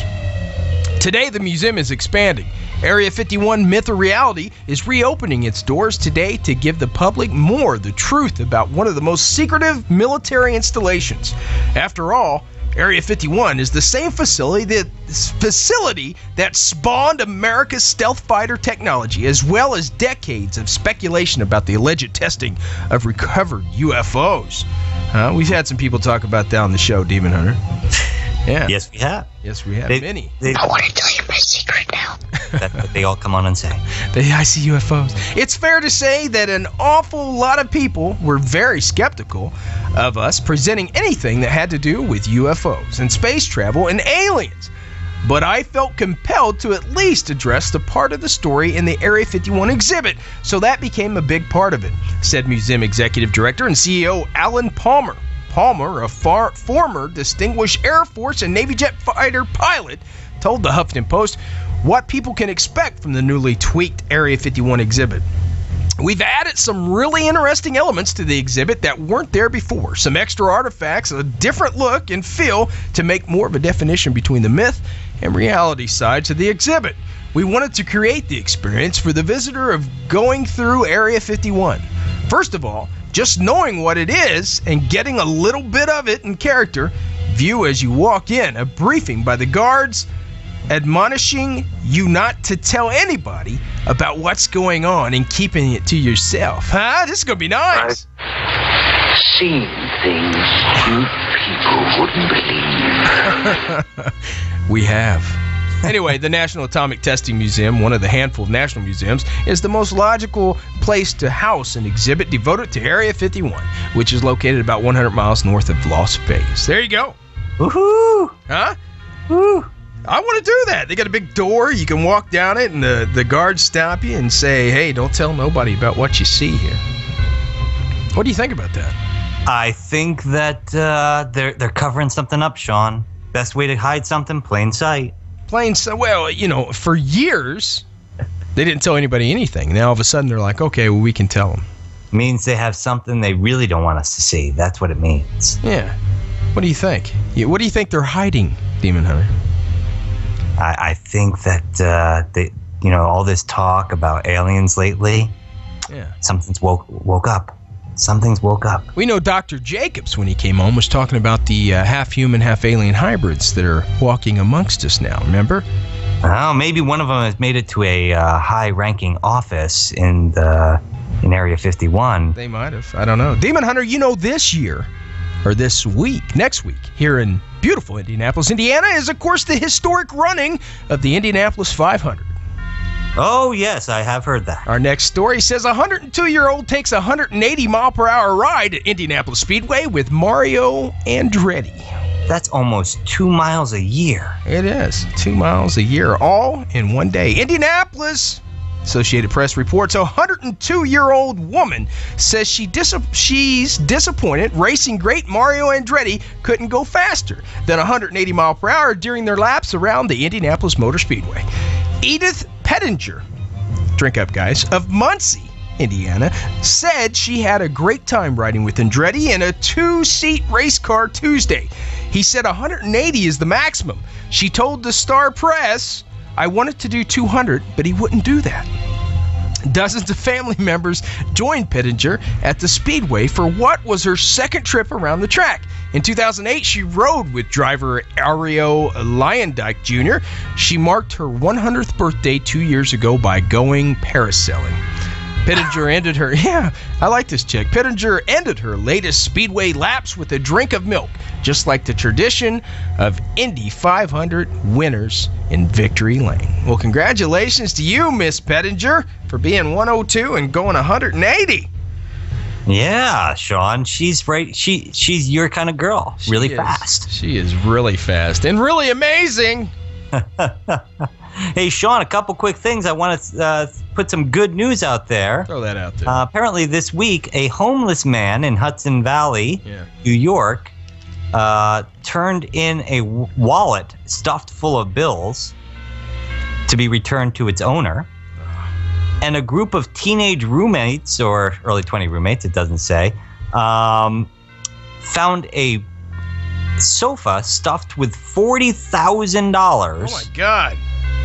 Today, the museum is expanding. Area fifty-one Myth or Reality is reopening its doors today to give the public more the truth about one of the most secretive military installations. After all, Area fifty-one is the same facility that facility that spawned America's stealth fighter technology, as well as decades of speculation about the alleged testing of recovered U F Os. Uh, we've had some people talk about that on the show, Demon Hunter. Yeah. Yes, we have. Yes, we have They- many. they- I want to tell you my secret now. That's what they all come on and say. They, I see U F Os. It's fair to say that an awful lot of people were very skeptical of us presenting anything that had to do with U F Os and space travel and aliens. But I felt compelled to at least address the part of the story in the Area fifty-one exhibit, so that became a big part of it, said Museum Executive Director and C E O Alan Palmer. Palmer, a far, former distinguished Air Force and Navy jet fighter pilot, told the Huffington Post what people can expect from the newly tweaked Area fifty-one exhibit. We've added some really interesting elements to the exhibit that weren't there before. Some extra artifacts, a different look and feel to make more of a definition between the myth and reality sides of the exhibit. We wanted to create the experience for the visitor of going through Area fifty-one. First of all, just knowing what it is and getting a little bit of it in character, view as you walk in a briefing by the guards admonishing you not to tell anybody about what's going on and keeping it to yourself. Huh? This is going to be nice. Seen things you people wouldn't believe. We have. Anyway, the National Atomic Testing Museum, one of the handful of national museums, is the most logical place to house an exhibit devoted to Area fifty-one, which is located about one hundred miles north of Las Vegas. There you go. Woohoo! Huh? Woo! I want to do that. They got a big door. You can walk down it, and the, the guards stop you and say, hey, don't tell nobody about what you see here. What do you think about that? I think that uh, they're they're covering something up, Sean. Best way to hide something, plain sight. Plain so well, you know, for years, they didn't tell anybody anything. Now, all of a sudden, they're like, okay, well, we can tell them. Means they have something they really don't want us to see. That's what it means. Yeah. What do you think? Yeah, what do you think they're hiding, Demon Hunter? I, I think that uh, they, you know, all this talk about aliens lately, Yeah. something's woke woke up. something's woke up. We know Doctor Jacobs, when he came home, was talking about the uh, half-human, half-alien hybrids that are walking amongst us now, remember? Well, maybe one of them has made it to a uh, high-ranking office in the in Area fifty-one. They might have. I don't know. Demon Hunter, you know this year, or this week, next week, here in beautiful Indianapolis, Indiana, is, of course, the historic running of the Indianapolis five hundred. Oh, yes, I have heard that. Our next story says a one hundred two-year-old takes a one hundred eighty mile per hour ride at Indianapolis Speedway with Mario Andretti. That's almost two miles a year. It is. Two miles a year, all in one day. Indianapolis, Associated Press reports, a one hundred two-year-old woman says she dis- she's disappointed racing great Mario Andretti couldn't go faster than one hundred eighty mile per hour during their laps around the Indianapolis Motor Speedway. Edith Pettinger, drink up guys, of Muncie, Indiana, said she had a great time riding with Andretti in a two-seat race car Tuesday. He said one hundred eighty is the maximum. She told the Star Press, I wanted to do two hundred, but he wouldn't do that. Dozens of family members joined Pettinger at the Speedway for what was her second trip around the track. In two thousand eight, she rode with driver Ario Lyondike Junior She marked her one hundredth birthday two years ago by going parasailing. Pettinger ended her, yeah, I like this chick. Pettinger ended her latest Speedway laps with a drink of milk, just like the tradition of Indy five hundred winners in Victory Lane. Well, congratulations to you, Miss Pettinger, for being one oh two and going one hundred eighty. Yeah, Sean, she's right. She she's your kind of girl. She really is, fast. She is really fast and really amazing. Hey, Sean, a couple quick things. I want to uh, put some good news out there. Throw that out there. Uh, apparently, this week, a homeless man in Hudson Valley, Yeah. New York, uh, turned in a w- wallet stuffed full of bills to be returned to its owner. And a group of teenage roommates, or early twenty roommates, it doesn't say, um, found a sofa stuffed with forty thousand dollars. Oh, my God.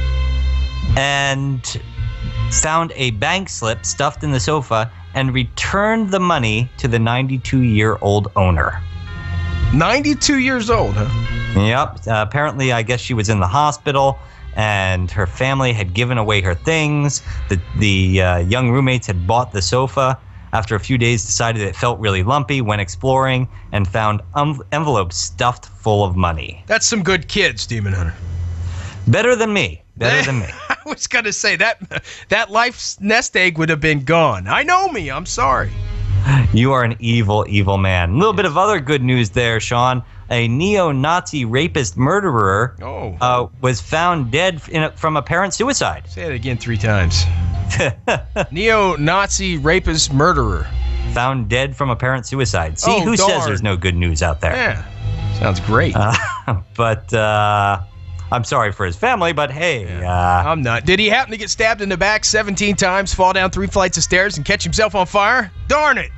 And found a bank slip stuffed in the sofa and returned the money to the ninety-two-year-old owner. ninety-two years old, huh? Yep. Uh, apparently, I guess she was in the hospital, and her family had given away her things. The the uh, young roommates had bought the sofa. After a few days, decided it felt really lumpy, went exploring, and found um, envelopes stuffed full of money. That's some good kids, Demon Hunter. Better than me. Better than me. I was going to say, that that life's nest egg would have been gone. I know me. I'm sorry. You are an evil, evil man. A little bit of other good news there, Sean. A neo-Nazi rapist murderer Oh. uh, was found dead in a, from apparent suicide. Say it again three times. Neo-Nazi rapist murderer. Found dead from apparent suicide. See, Oh, who says darn. there's no good news out there? Yeah. Sounds great. Uh, but uh, I'm sorry for his family, but hey. Yeah. Uh, I'm not. Did he happen to get stabbed in the back seventeen times, fall down three flights of stairs, and catch himself on fire? Darn it.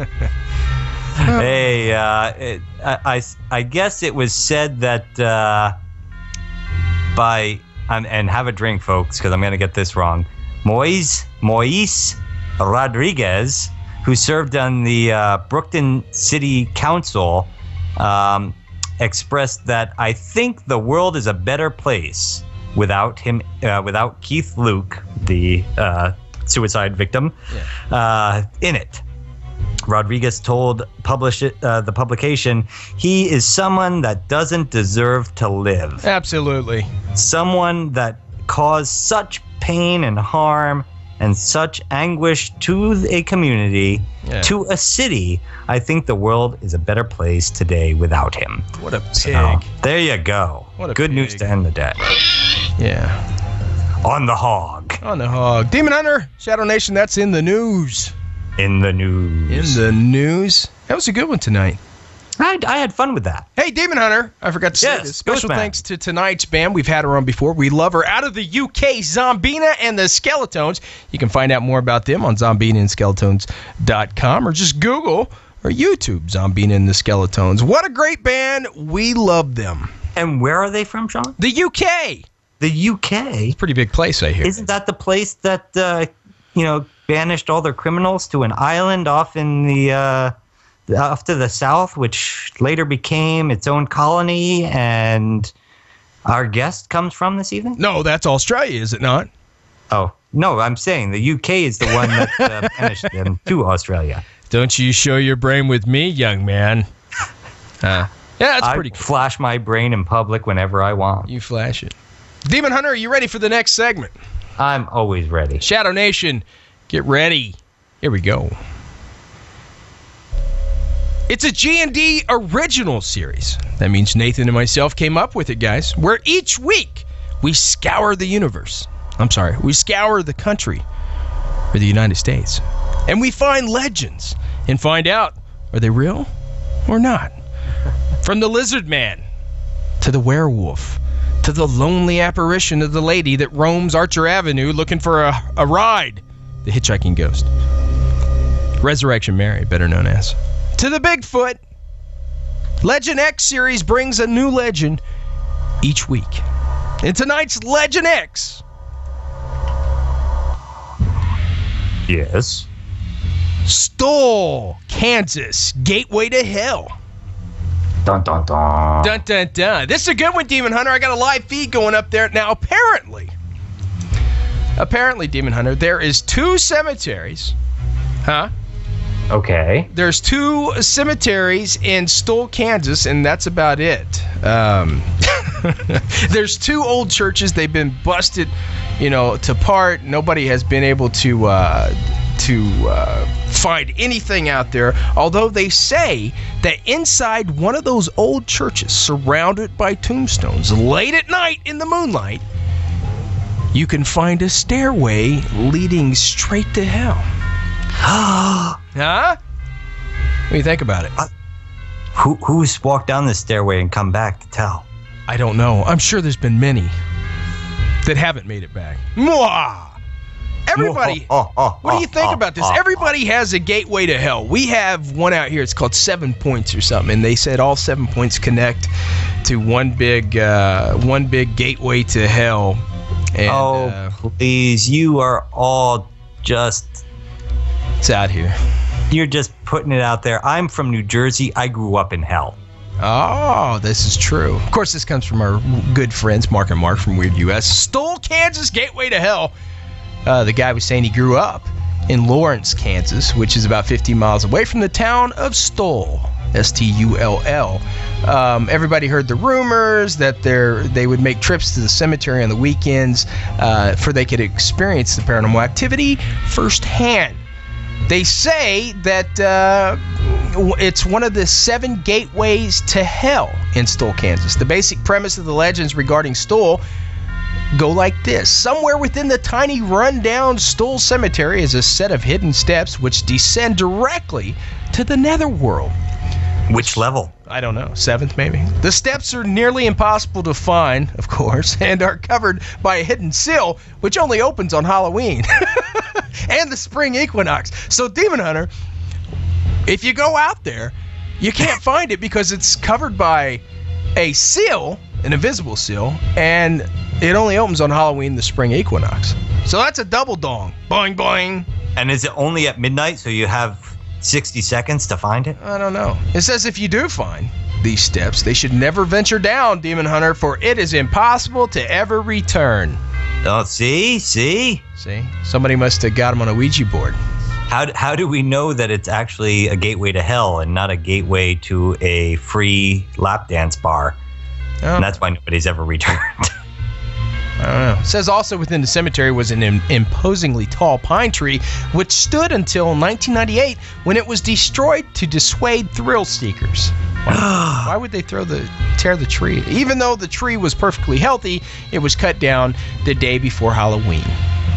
Hey, uh, it, I, I, I guess it was said that uh, by, um, and have a drink, folks, because I'm going to get this wrong, Moise, Moise Rodriguez, who served on the uh, Brookton City Council, um, expressed that I think the world is a better place without him, uh, without Keith Luke, the uh, suicide victim, Yeah. uh, in it. Rodriguez told publish it, uh, the publication, he is someone that doesn't deserve to live. Absolutely. Someone that caused such pain and harm and such anguish to a community, Yeah. to a city. I think the world is a better place today without him. What a pig. So, there you go. What a Good news pig. to end the day. Yeah. On the hog. On the hog. Demon Hunter, Shadow Nation, that's in the news. In the news. In the news. That was a good one tonight. I, I had fun with that. Hey, Demon Hunter, I forgot to say Yes, this. Special Ghostman. thanks to tonight's band. We've had her on before. We love her. Out of the U K, Zombina and the Skeletones. You can find out more about them on zombina and skeletones dot com or just Google or YouTube Zombina and the Skeletones. What a great band. We love them. And where are they from, Sean? The U K. The U K. Pretty big place, I hear. Isn't that the place that, uh, you know, banished all their criminals to an island off in the uh, off to the south, which later became its own colony. And our guest comes from this evening? No, that's Australia, is it not? Oh, no, I'm saying the U K is the one that uh, banished them to Australia. Don't you show your brain with me, young man. Uh, yeah, that's I pretty cool. flash my brain in public whenever I want. You flash it. Demon Hunter, are you ready for the next segment? I'm always ready. Shadow Nation, get ready. Here we go. It's a G and D original series. That means Nathan and myself came up with it, guys, where each week we scour the universe. I'm sorry, we scour the country, or the United States, and we find legends and find out, are they real or not? From the lizard man to the werewolf to the lonely apparition of the lady that roams Archer Avenue looking for a, a ride, the hitchhiking ghost. Resurrection Mary, better known as. To the Bigfoot. Legend X series brings a new legend each week. In tonight's Legend X. Yes. Stoll, Kansas, gateway to hell. Dun, dun, dun. Dun, dun, dun. This is a good one, Demon Hunter. I got a live feed going up there. Now, apparently, apparently, Demon Hunter, there is two cemeteries. Huh? Okay. There's two cemeteries in Stoll, Kansas, and that's about it. Um, there's two old churches. They've been busted, you know, to part. Nobody has been able to uh, to uh, find anything out there. Although they say that inside one of those old churches, surrounded by tombstones, late at night in the moonlight, you can find a stairway leading straight to hell. Huh? What do you think about it? Uh, who Who's walked down this stairway and come back to tell? I don't know. I'm sure there's been many that haven't made it back. Mwah! Everybody, oh, oh, oh, what do you think oh, about this? oh, Everybody has a gateway to hell. We have one out here. It's called Seven Points or something, and they said all seven points connect to one big, uh, one big gateway to hell. And, oh, uh, please! You are all just. It's out here. You're just putting it out there. I'm from New Jersey. I grew up in hell. Oh, this is true. Of course, this comes from our good friends, Mark and Mark from Weird U S. Stoll, Kansas, gateway to hell. Uh, the guy was saying he grew up in Lawrence, Kansas, which is about fifteen miles away from the town of Stoll. S T U L L. Um, everybody heard the rumors that they would make trips to the cemetery on the weekends uh, for they could experience the paranormal activity firsthand. They say that uh, it's one of the seven gateways to hell in Stoll, Kansas. The basic premise of the legends regarding Stoll go like this. Somewhere within the tiny rundown Stoll Cemetery is a set of hidden steps which descend directly to the netherworld. Which level? I don't know. Seventh, maybe. The steps are nearly impossible to find, of course, and are covered by a hidden sill, which only opens on Halloween and the spring equinox. So, Demon Hunter, if you go out there, you can't find it because it's covered by a sill, an invisible sill, and it only opens on Halloween, the spring equinox. So that's a double dong. Boing, boing. And is it only at midnight, so you have sixty seconds to find it? I don't know. It says if you do find these steps, they should never venture down, Demon Hunter, for it is impossible to ever return. Oh, see? See? See? Somebody must have got him on a Ouija board. How, how do we know that it's actually a gateway to hell and not a gateway to a free lap dance bar? Oh. And that's why nobody's ever returned. I don't know. It says also within the cemetery was an im- imposingly tall pine tree, which stood until nineteen ninety-eight when it was destroyed to dissuade thrill seekers. Why, why would they throw the tear the tree? Even though the tree was perfectly healthy, it was cut down the day before Halloween.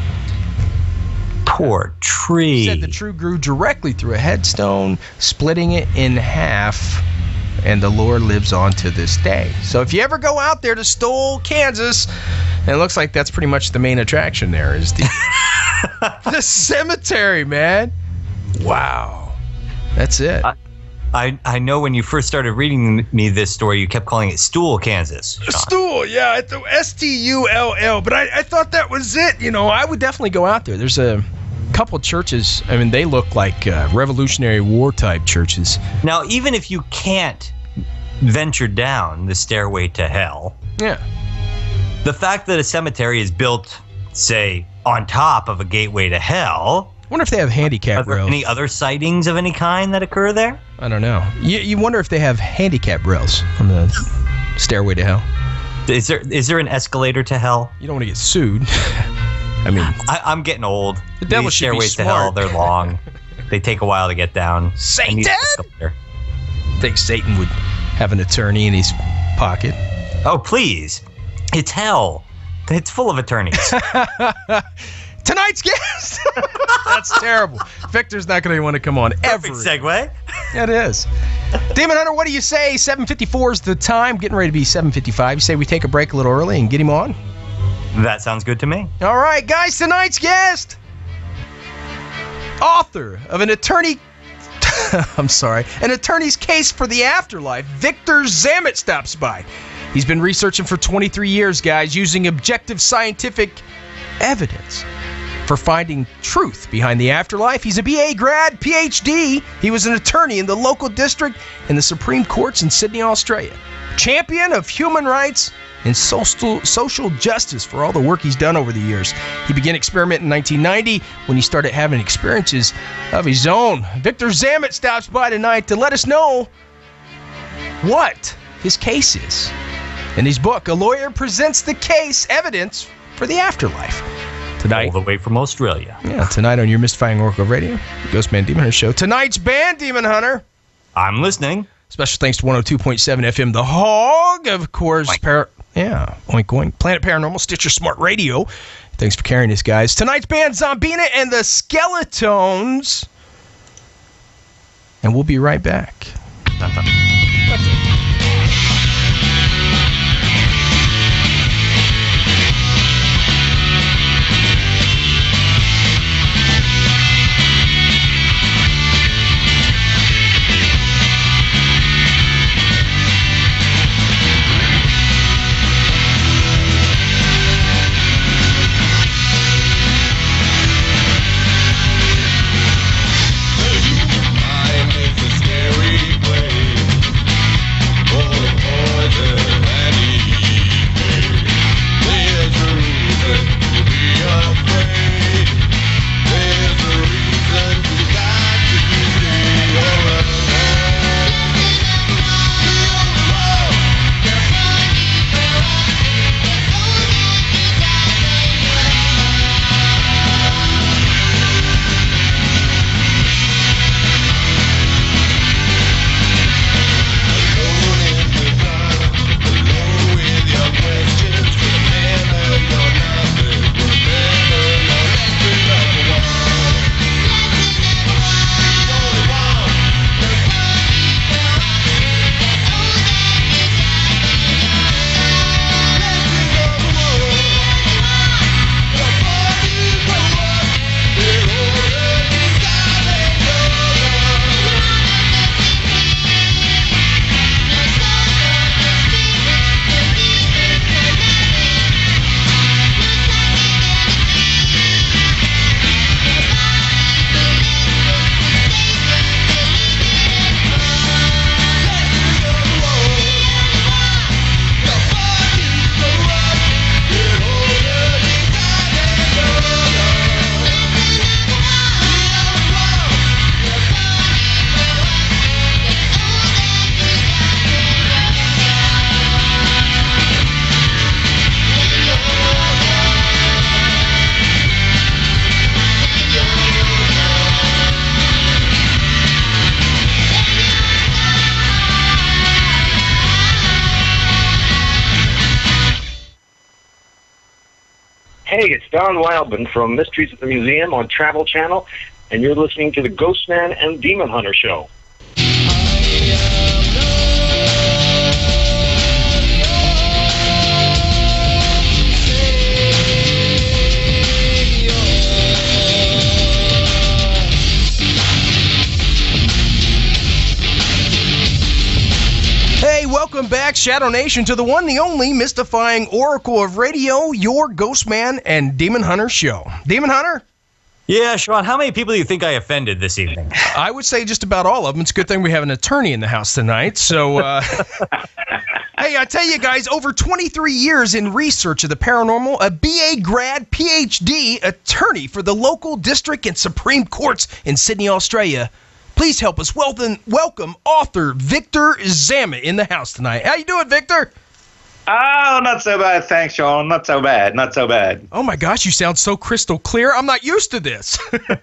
Poor tree. It said the tree grew directly through a headstone, splitting it in half. And the lore lives on to this day. So if you ever go out there to Stoll, Kansas, and it looks like that's pretty much the main attraction there is the, the cemetery, man. Wow. That's it. I, I I know when you first started reading me this story, you kept calling it Stool, Kansas. Sean. Stool, yeah. It's S T U L L. But I, I thought that was it. You know, I would definitely go out there. There's a couple churches, I mean, they look like uh, Revolutionary War type churches. Now, even if you can't venture down the stairway to hell, Yeah. the fact that a cemetery is built, say, on top of a gateway to hell. I wonder if they have handicap Are there rails. any other sightings of any kind that occur there? I don't know. You, you wonder if they have handicap rails on the stairway to hell. Is there is there an escalator to hell? You don't want to get sued. I mean, I, I'm getting old. The devil These should be stairways to hell, smart. they're long. They take a while to get down. I Satan! need an escalator. I think Satan would have an attorney in his pocket. Oh, please. It's hell. It's full of attorneys. Tonight's guest! That's terrible. Victor's not going to want to come on ever. Perfect segue. It is. Demon Hunter, what do you say? seven fifty-four is the time. Getting ready to be seven fifty-five. You say we take a break a little early and get him on? That sounds good to me. All right, guys, tonight's guest, author of an attorney, I'm sorry, an attorney's case for the afterlife, Victor Zammit stops by. He's been researching for twenty-three years, guys, using objective scientific evidence for finding truth behind the afterlife. He's a B A grad, P H D. He was an attorney in the local district in the Supreme Courts in Sydney, Australia. Champion of human rights and social, social justice for all the work he's done over the years. He began experimenting in nineteen ninety when he started having experiences of his own. Victor Zammit stops by tonight to let us know what his case is. In his book, A Lawyer Presents the Case, Evidence for the Afterlife. Tonight, All the way from Australia. yeah, tonight on your Mystifying Oracle Radio, the Ghostman Demon Hunter Show. Tonight's band, Demon Hunter. I'm listening. Special thanks to one oh two point seven F M, The Hog, of course. Par- yeah, oink oink. Planet Paranormal, Stitcher Smart Radio. Thanks for carrying us, guys. Tonight's band, Zombina and the Skeletones. And we'll be right back. Hey, it's Don Wildman from Mysteries at the Museum on Travel Channel, and you're listening to the Ghostman and Demon Hunter Show. Hey, welcome back, Shadow Nation, to the one, the only Mystifying Oracle of Radio, your Ghostman and Demon Hunter Show. Demon Hunter? Yeah, Sean, how many people do you think I offended this evening? I would say just about all of them. It's a good thing we have an attorney in the house tonight. So, uh, hey, I tell you guys, over twenty-three years in research of the paranormal, a B A grad, P H D attorney for the local district and Supreme Courts in Sydney, Australia. Please help us welcome, welcome author Victor Zama in the house tonight. How you doing, Victor? Oh, not so bad. Thanks, Sean. Not so bad. Not so bad. Oh, my gosh. You sound so crystal clear. I'm not used to this.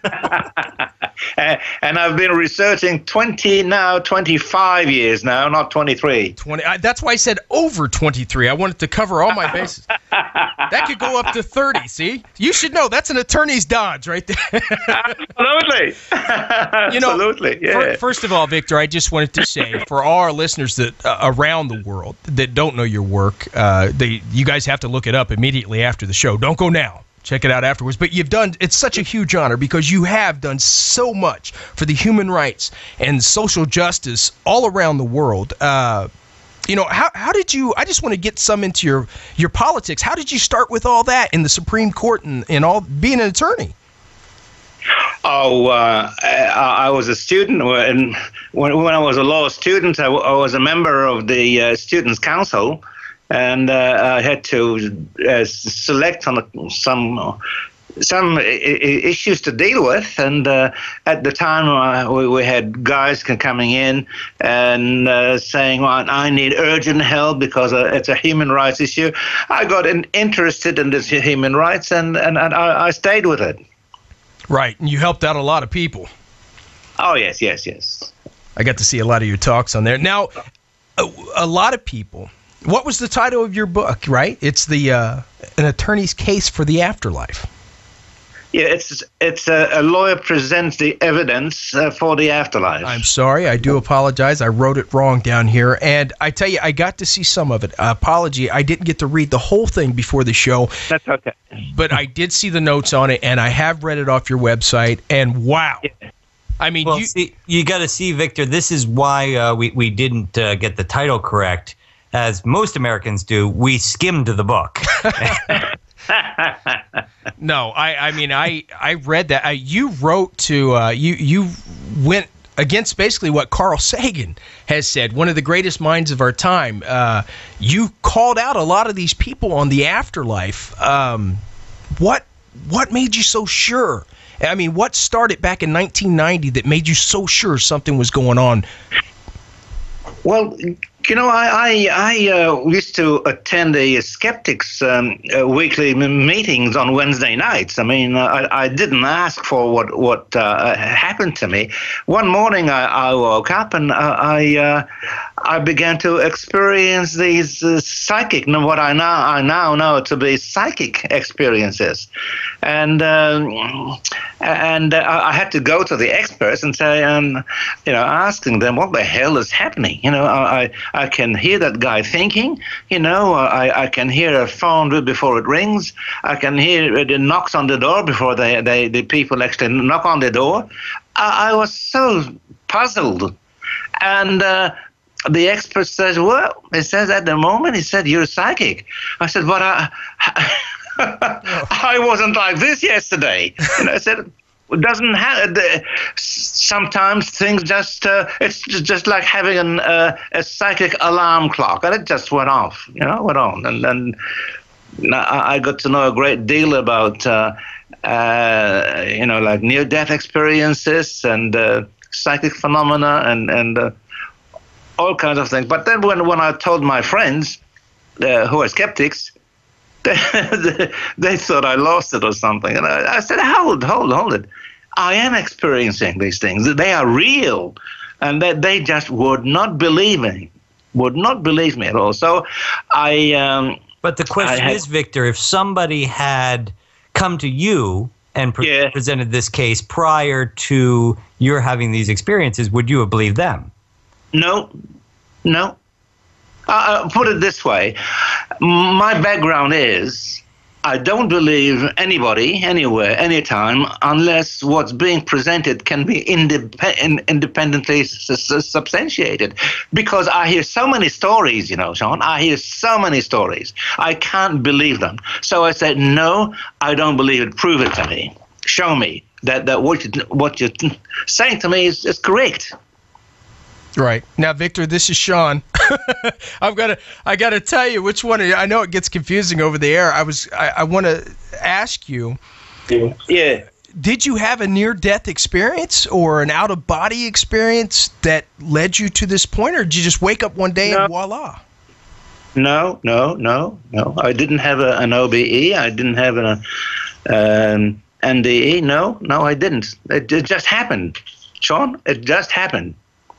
and, and I've been researching twenty now, twenty-five years now, not twenty-three. twenty. I, that's why I said over twenty-three. I wanted to cover all my bases. That could go up to thirty, see? You should know. That's an attorney's dodge right there. Absolutely. You know, Absolutely, yeah. For, first of all, Victor, I just wanted to say, for all our listeners that uh, around the world that don't know your work, uh, they you guys have to look it up immediately after the show. Don't go now. Check it out afterwards. But you've done, it's such a huge honor because you have done so much for the human rights and social justice all around the world. Uh, you know, how how did you, I just want to get some into your, your politics. How did you start with all that in the Supreme Court and, and all being an attorney? Oh, uh, I, I was a student, and when, when I was a law student, I, I was a member of the uh, Students' Council. And uh, I had to uh, select on a, some uh, some I- I- issues to deal with. And uh, at the time, uh, we, we had guys coming in and uh, saying, well, I need urgent help because uh, it's a human rights issue. I got in, interested in this human rights, and, and, and I, I stayed with it. Right. And you helped out a lot of people. Oh, yes, yes, yes. I got to see a lot of your talks on there. Now, a, a lot of people... What was the title of your book, right? It's the uh, An Attorney's Case for the Afterlife. Yeah, it's it's a, a lawyer presents the evidence uh, for the afterlife. I'm sorry. I do apologize. I wrote it wrong down here. And I tell you, I got to see some of it. Uh, apology. I didn't get to read the whole thing before the show. That's okay. But I did see the notes on it, and I have read it off your website. And wow. Yeah. I mean, Well, you, see, you got to see, Victor, this is why uh, we, we didn't uh, get the title correct. As most Americans do, we skimmed the book. No, I, I mean, I, I read that. I, you wrote to, uh, you, you went against basically what Carl Sagan has said, one of the greatest minds of our time. Uh, you called out a lot of these people on the afterlife. Um, what, what made you so sure? I mean, what started back in nineteen ninety that made you so sure something was going on? Well, you know, I I, I uh, used to attend the Skeptics um, uh, weekly m- meetings on Wednesday nights. I mean, uh, I, I didn't ask for what what uh, happened to me. One morning, I, I woke up and uh, I uh, I began to experience these uh, psychic, what I now I now know to be psychic experiences, and um, and uh, I had to go to the experts and say, um, you know, asking them what the hell is happening. You know, I. I can hear that guy thinking, you know, I, I can hear a phone before it rings. I can hear the knocks on the door before they, they, the people actually knock on the door. I, I was so puzzled. And uh, the expert says, well, he says at the moment, he said, you're psychic. I said, but I, I wasn't like this yesterday. And I said, it doesn't have. Sometimes things just. Uh, it's just like having an, uh, a psychic alarm clock, and it just went off. You know, went on, and then I got to know a great deal about, uh, uh, you know, like near-death experiences and uh, psychic phenomena, and and uh, all kinds of things. But then when when I told my friends, uh, who are skeptics, They, they thought I lost it or something. And I, I said, hold, hold, hold it. I am experiencing these things. They are real. And that they just would not believe me, would not believe me at all. So I... Um, but the question I had, is, Victor, if somebody had come to you and pre- yeah. presented this case prior to your having these experiences, would you have believed them? No, no. Uh, put it this way. My background is I don't believe anybody, anywhere, anytime, unless what's being presented can be indep- independently s- substantiated. Because I hear so many stories, you know, Sean. I hear so many stories. I can't believe them. So I said, no, I don't believe it. Prove it to me. Show me. that that what you, what you're saying to me is, is correct. Right. Now, Victor, this is Sean. I've got to I got to tell you which one. I know it gets confusing over the air. I was I, I want to ask you. Yeah. Did you have a near-death experience or an out-of-body experience that led you to this point, or did you just wake up one day No. and voila? No, no, no, no. I didn't have a, an O B E. I didn't have an um, N D E. No, no, I didn't. It, it just happened, Sean. It just happened.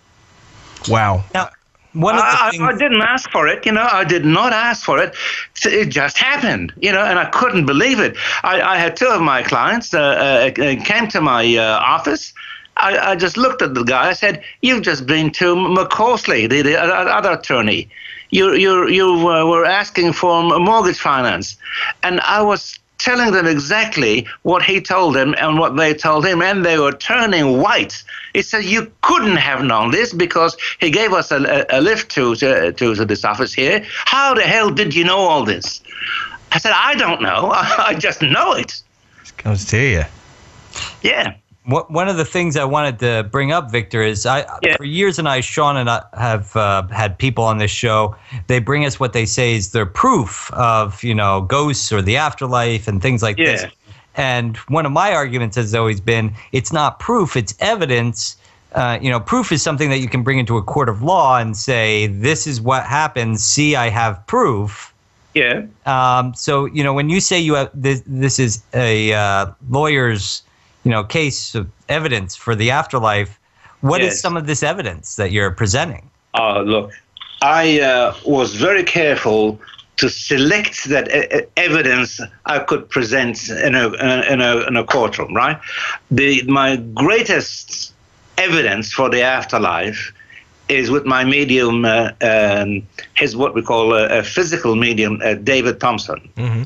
Wow. Now, one of the I, things I didn't ask for it, you know. I did not ask for it. It just happened, you know, and I couldn't believe it. I, I had two of my clients uh, uh, came to my uh, office. I, I just looked at the guy. I said, "You've just been to McCorsley, the, the other attorney. You you you uh, were asking for mortgage finance," and I was telling them exactly what he told them and what they told him, and they were turning white. He said, "You couldn't have known this because he gave us a, a, a lift to, to to this office here. How the hell did you know all this?" I said, "I don't know. I just know it." It comes to you. Yeah. What, one of the things I wanted to bring up, Victor, is I Yeah. for years and I, Sean and I have uh, had people on this show. They bring us what they say is their proof of, you know, ghosts or the afterlife and things like Yeah. this. And one of my arguments has always been, it's not proof, it's evidence. Uh, you know, proof is something that you can bring into a court of law and say, this is what happened. See, I have proof. Yeah. Um, so, you know, when you say you have this, this is a uh, lawyer's, you know, case of evidence for the afterlife. What is Yes. some of this evidence that you're presenting? Uh, look, I uh, was very careful to select that e- e- evidence I could present in a, in a in a courtroom. Right, the my greatest evidence for the afterlife is with my medium, uh, um, his what we call a, a physical medium, uh, David Thompson. Mm-hmm.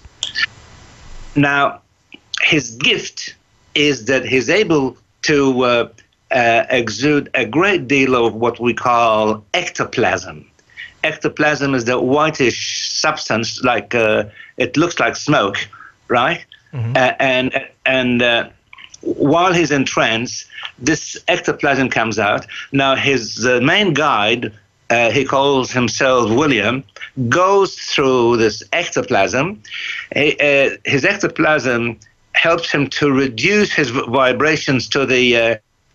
Now, his gift is that he's able to uh, uh, exude a great deal of what we call ectoplasm. Ectoplasm is the whitish substance, like uh, it looks like smoke, right? Mhm. Uh, and and uh, while he's in trance, this ectoplasm comes out. Now, his uh, main guide, uh, he calls himself William, goes through this ectoplasm. He, uh, his ectoplasm helps him to reduce his v- vibrations to the uh,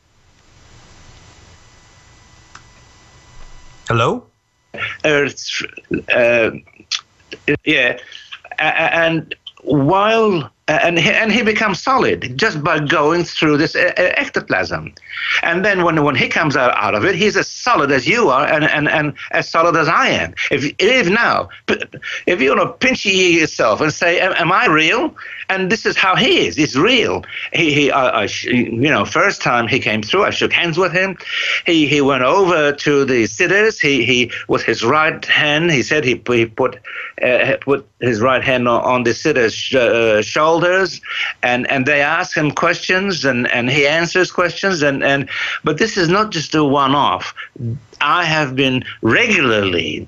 Hello? Earth's, uh, yeah, A- a- and while and he, and he becomes solid just by going through this uh, uh, ectoplasm, and then when when he comes out, out of it, he's as solid as you are, and, and, and as solid as I am. If if now, p- if you want to pinch yourself and say, "Am, am I real?" And this is how he is. He's real. He he I, I sh- you know first time he came through, I shook hands with him. He he went over to the sitters. He he with his right hand. He said he he put uh, put his right hand on, on the sitters' sh- uh, shoulders, and and they ask him questions, and and he answers questions, and and but this is not just a one-off. I have been regularly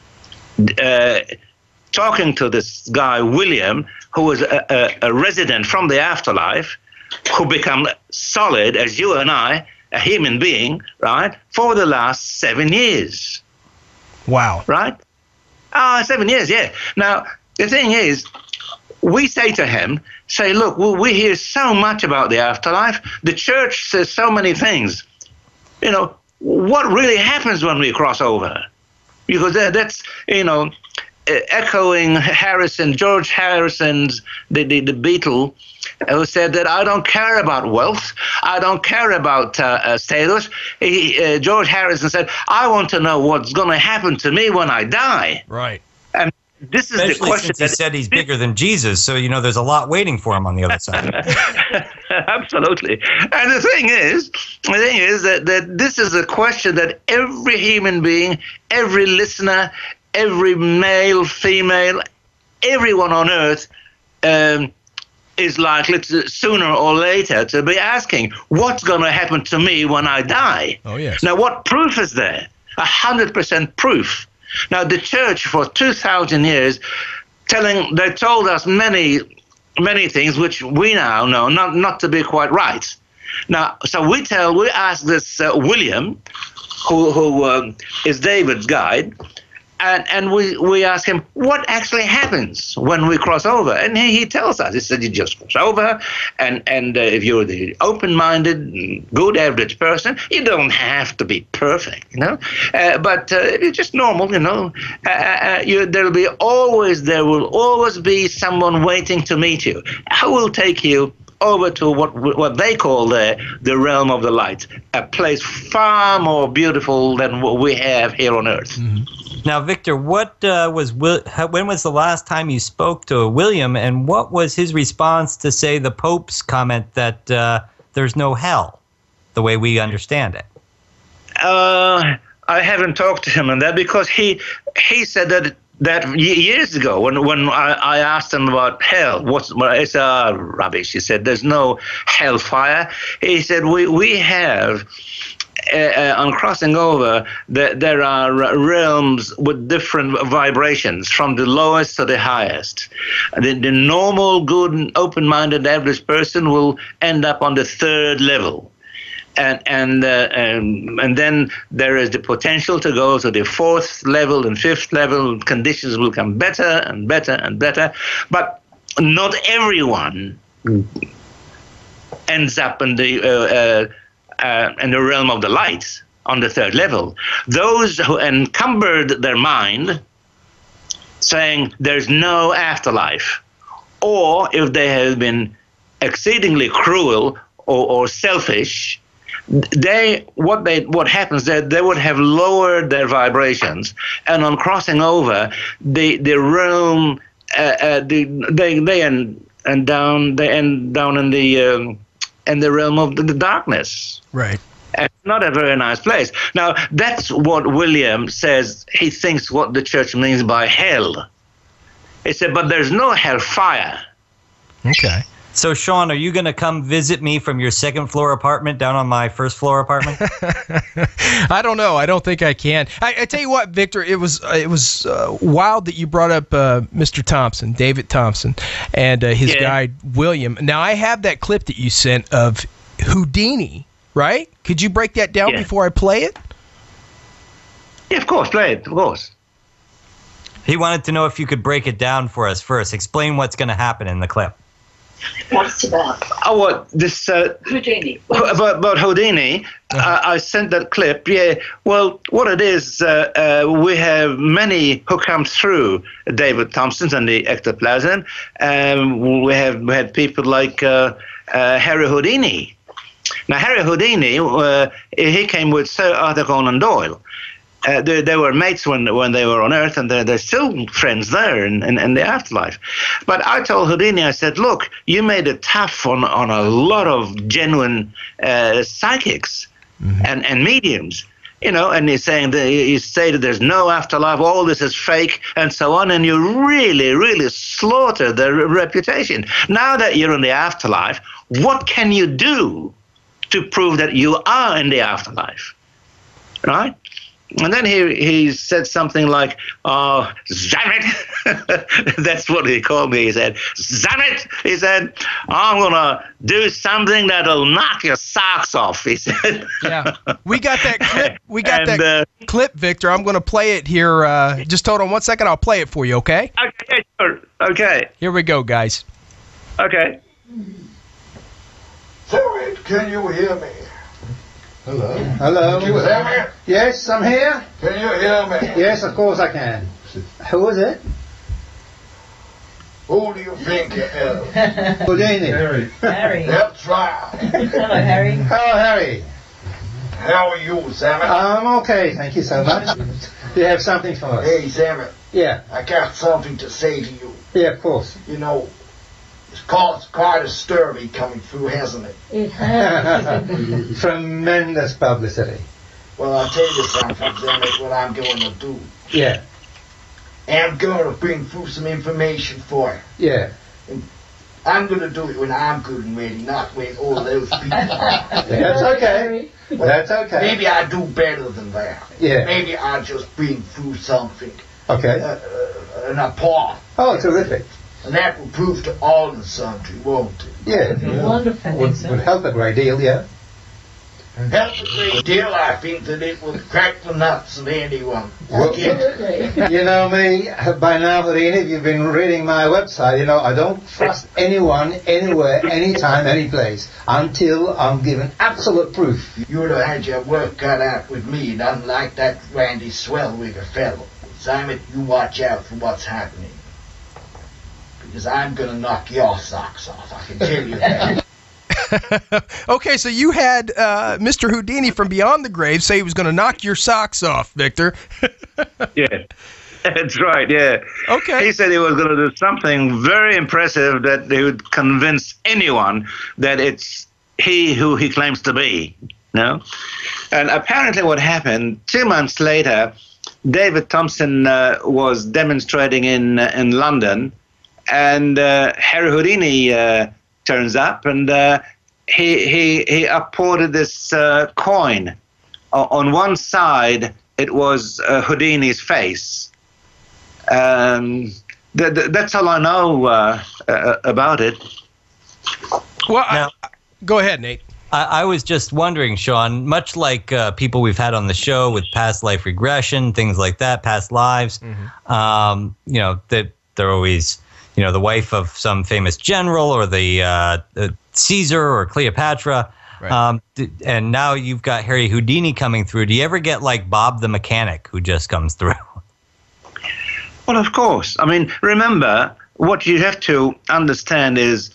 uh, talking to this guy William, who was a, a, a resident from the afterlife, who become solid as you and I, a human being, right, for the last seven years. Wow. Right? Ah, seven years, yeah. Now, the thing is, we say to him, say, look, well, we hear so much about the afterlife. The church says so many things. You know, what really happens when we cross over? Because that, that's, you know, uh, echoing Harrison, George Harrison's, the, the, the Beatle, who said that I don't care about wealth, I don't care about uh, uh, status. He, uh, George Harrison said, I want to know what's going to happen to me when I die. Right. And this is Especially the question. since he said he's bigger than Jesus, so, you know, there's a lot waiting for him on the other side. Absolutely. And the thing is, the thing is that, that this is a question that every human being, every listener, every male, female, everyone on earth um, is likely to, sooner or later, to be asking, what's going to happen to me when I die? Oh, yes. Now, what proof is there? A hundred percent proof. Now, the church for two thousand years, telling they told us many many things which we now know not, not to be quite right. Now, so we tell, we ask this uh, William, who, who um, is David's guide, and, and we, we ask him, what actually happens when we cross over? And he, he tells us, he said, you just cross over, and, and uh, if you're the open-minded, good, average person, you don't have to be perfect, you know, uh, but uh, if you're just normal, you know, uh, uh, you, there'll be always, there will always be someone waiting to meet you, who will take you over to what what they call the the realm of the light, a place far more beautiful than what we have here on Earth. Mm-hmm. Now, Victor, what uh, was when was the last time you spoke to William, and what was his response to, say, the Pope's comment that uh, there's no hell, the way we understand it? Uh, I haven't talked to him on that because he he said that. That years ago, when when I, I asked him about hell, what's well, it's uh, rubbish. He said there's no hellfire. He said we we have uh, uh, on crossing over that there are realms with different vibrations from the lowest to the highest. The, the normal, good, open-minded, average person will end up on the third level. And and, uh, and and then there is the potential to go to the fourth level and fifth level. Conditions will come better and better and better, but not everyone ends up in the uh, uh, uh, in the realm of the light on the third level. Those who encumbered their mind, saying there's no afterlife, or if they have been exceedingly cruel or, or selfish. They what they what happens that they would have lowered their vibrations, and on crossing over, the the realm uh, uh, the, they they end and down they end down in the um, in the realm of the, the darkness. Right. And it's not a very nice place. Now that's what William says. He thinks what the church means by hell. He said, but there's no hellfire. Okay. So, Sean, are you going to come visit me from your second floor apartment down on my first floor apartment? I don't know. I don't think I can. I, I tell you what, Victor, it was uh, it was uh, wild that you brought up uh, Mister Thompson, David Thompson, and uh, his yeah. guide, William. Now, I have that clip that you sent of Houdini, right? Could you break that down yeah. before I play it? Yeah, of course. Play it, of course. He wanted to know if you could break it down for us first. Explain what's going to happen in the clip. What's it about? Oh, what this uh, Houdini. About, about Houdini, uh-huh. uh, I sent that clip. Yeah. Well, what it is, uh, uh, we have many who come through David Thompson's and the ectoplasm. Um, we have we had people like uh, uh, Harry Houdini. Now, Harry Houdini, uh, he came with Sir Arthur Conan Doyle. Uh, they, they were mates when when they were on Earth, and they're, they're still friends there in, in, in the afterlife. But I told Houdini, I said, look, you made it tough on, on a lot of genuine uh, psychics mm-hmm. and, and mediums. You know, and he's saying that he stated there's no afterlife, all this is fake, and so on, and you really, really slaughtered their reputation. Now that you're in the afterlife, what can you do to prove that you are in the afterlife? Right? And then he he said something like, "Oh, Zamet," that's what he called me. He said, "Zamet," he said, "I'm gonna do something that'll knock your socks off." He said. Yeah, we got that clip. We got and, that uh, clip, Victor. I'm gonna play it here. Uh, just hold on one second. I'll play it for you. Okay. Okay. Sure. Okay. Here we go, guys. Okay. Zamet, can you hear me? Hello. Hello. Can you hear me? Yes, I'm here. Can you hear me? Yes, of course I can. Who is it? Who do you think it is? Houdini. Harry. Harry. That's right. Hello, Harry. Hello, Harry. How are you, Zamet? I'm okay, thank you so much. Do you have something for us? Hey, Zamet. Yeah. I got something to say to you. Yeah, of course. You know, it's caused quite a stir coming through, hasn't it? It has. Tremendous publicity. Well, I'll tell you something, Zamet, what I'm going to do. Yeah. I'm going to bring through some information for you. Yeah. And I'm going to do it when I'm good and ready, not when all those people are. That's okay. Well, That's okay. Maybe I do better than that. Yeah. Maybe I just bring through something. Okay. Uh, uh, an appall. Oh, terrific. And that will prove to all and sundry, won't it? Yeah. Wonderful. Would, would help a great deal, yeah. Help a great deal. I think that it will crack the nuts of anyone. Well, Absolutely. You know me, by now, Houdini, if you've been reading my website, you know, I don't trust anyone, anywhere, anytime, any place, until I'm given absolute proof. You would have had your work cut out with me, and unlike that Randy Swellwigger fellow. Simon, you watch out for what's happening. Because I'm going to knock your socks off, I can tell you that. Okay, so you had uh, Mister Houdini from Beyond the Grave say he was going to knock your socks off, Victor. Yeah, that's right, yeah. Okay. He said he was going to do something very impressive that they would convince anyone that it's he who he claims to be, no? And apparently what happened, two months later, David Thompson uh, was demonstrating in, uh, in London, and uh, Harry Houdini uh, turns up, and uh, he, he, he uploaded this uh, coin. O- on one side, it was uh, Houdini's face. Um, th- th- that's all I know uh, uh, about it. Well, Now- I, go ahead, Nate. I, I was just wondering, Sean, much like uh, people we've had on the show with past life regression, things like that, past lives, Mm-hmm. um, you know, that they're always, you know, the wife of some famous general or the uh, uh, Caesar or Cleopatra. Right. Um, d- and now you've got Harry Houdini coming through. Do you ever get like Bob the Mechanic who just comes through? Well, of course. I mean, remember, what you have to understand is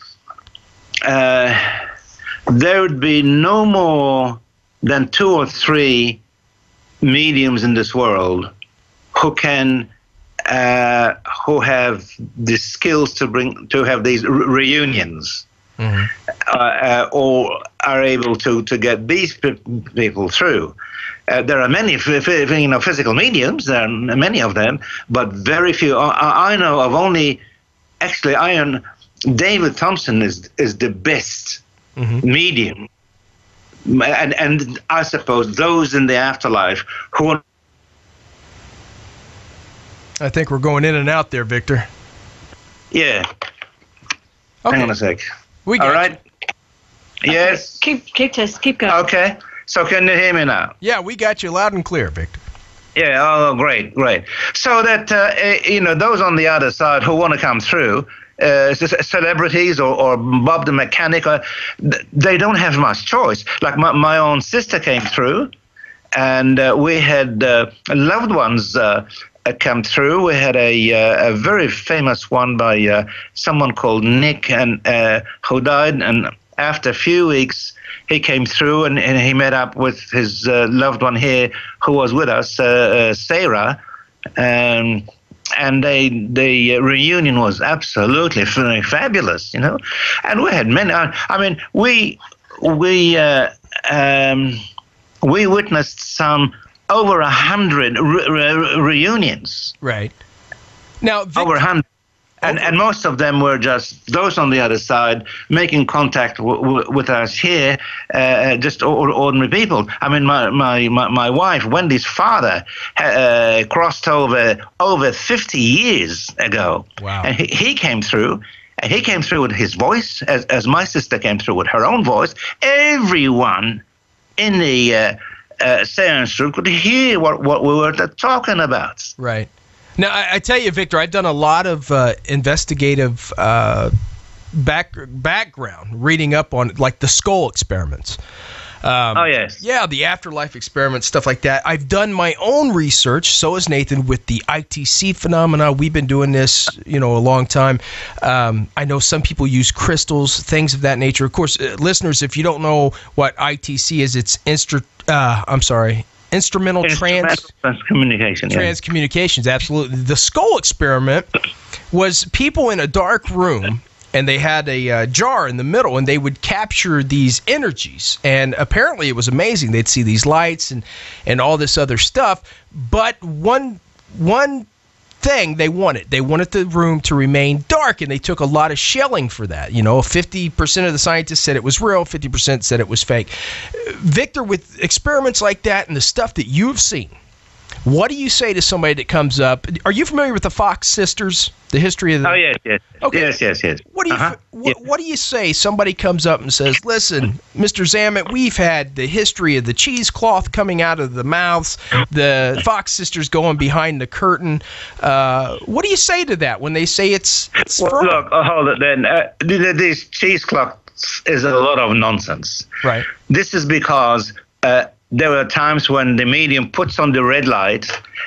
uh, there would be no more than two or three mediums in this world who can, uh, who have the skills to bring, to have these re- reunions. Mm-hmm. Uh, uh, or are able to, to get these pe- people through. Uh, there are many, f- f- you know, physical mediums. There are many of them, but very few. I, I know of only, actually, I am, David Thompson is is the best Mm-hmm. medium, and and I suppose those in the afterlife who are. I think we're going in and out there, Victor. Yeah. Okay. Hang on a sec. We All got right. Yes. Keep, keep, just keep going. Okay. So can you hear me now? Yeah, we got you loud and clear, Victor. Yeah, oh, great, great. So that, uh, eh, you know, those on the other side who want to come through, uh, c- celebrities or, or Bob the Mechanic, or, th- they don't have much choice. Like my, my own sister came through, and uh, we had uh, loved ones uh, uh, come through. We had a, uh, a very famous one by uh, someone called Nick, and uh, who died, and after a few weeks, he came through and, and he met up with his uh, loved one here who was with us, uh, uh, Sarah, um, and they, the reunion was absolutely f- fabulous, you know. And we had many. I, I mean, we we uh, um, we witnessed some over a hundred re- re- reunions. Right. Now, Vic- Over a hundred. And, and most of them were just those on the other side making contact w- w- with us here, uh, just or- ordinary people. I mean, my, my, my, my wife, Wendy's father, uh, crossed over over fifty years ago. Wow. And he, he came through. And he came through with his voice, as, as my sister came through with her own voice. Everyone in the uh, uh, seance room could hear what, what we were talking about. Right. Now, I, I tell you, Victor, I've done a lot of uh, investigative uh, back background reading up on, like, the skull experiments. Um, Oh, yes. Yeah, the afterlife experiments, stuff like that. I've done my own research, so has Nathan, with the I T C phenomena. We've been doing this, you know, a long time. Um, I know some people use crystals, things of that nature. Of course, uh, listeners, if you don't know what I T C is, it's instru- uh, I'm sorry, instrumental trans. Instrumental communication. yeah. Transcommunications, absolutely. The skull experiment was people in a dark room, and they had a uh, jar in the middle, and they would capture these energies. And apparently it was amazing. They'd see these lights and, and all this other stuff. But one one thing they wanted, they wanted the room to remain dark, and they took a lot of shelling for that. You know, fifty percent of the scientists said it was real, fifty percent said it was fake. Victor, with experiments like that and the stuff that you've seen, What do you say to somebody that comes up? Are you familiar with the Fox sisters? The history of the... Oh, yes, yes. Okay. Yes, yes, yes. What do you Uh-huh. what, what do you say? Somebody comes up and says, "Listen, Mister Zammit, we've had the history of the cheesecloth coming out of the mouths, the Fox sisters going behind the curtain." Uh, what do you say to that when they say it's, it's Well, fraud? look, uh, hold it then. Uh, th- th- this cheesecloth is a lot of nonsense. Right. This is because uh, there are times when the medium puts on the red light,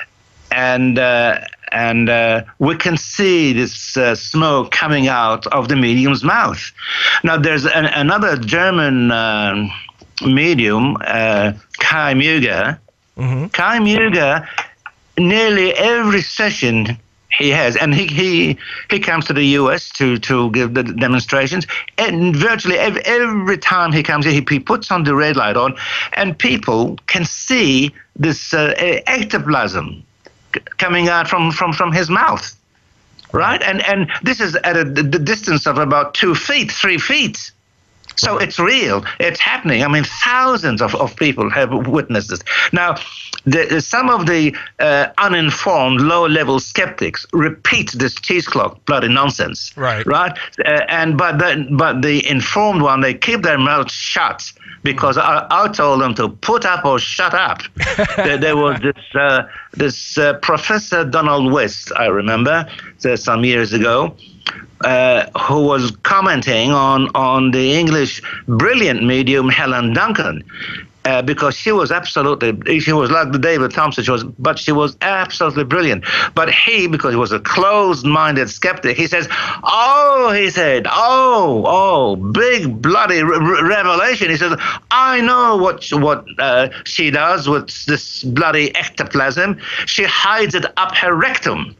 and uh, and uh, we can see this uh, smoke coming out of the medium's mouth. Now, there's an, another German uh, medium, uh, Kai Müger. Mm-hmm. Kai Müger, nearly every session he has, and he he, he comes to the U S to, to give the demonstrations, and virtually every, every time he comes here, he, he puts on the red light on, and people can see this uh, ectoplasm c- coming out from, from, from his mouth, right? And and this is at a, the distance of about two feet, three feet. So it's real. It's happening. I mean, thousands of, of people have witnessed this. Now, the, some of the uh, uninformed, low-level skeptics repeat this cheesecloth bloody nonsense. Right. Right. Uh, and but the, but the informed one, they keep their mouths shut because I, I told them to put up or shut up. there, there was this uh, this uh, Professor Donald West, I remember, uh, some years ago. Uh, who was commenting on, on the English brilliant medium Helen Duncan, uh, because she was absolutely, she was like the David Thompson, she was, but she was absolutely brilliant. But he, because he was a closed-minded skeptic, he says, oh, he said, oh, oh, big bloody re- re- revelation. He says, I know what what uh, she does with this bloody ectoplasm. She hides it up her rectum.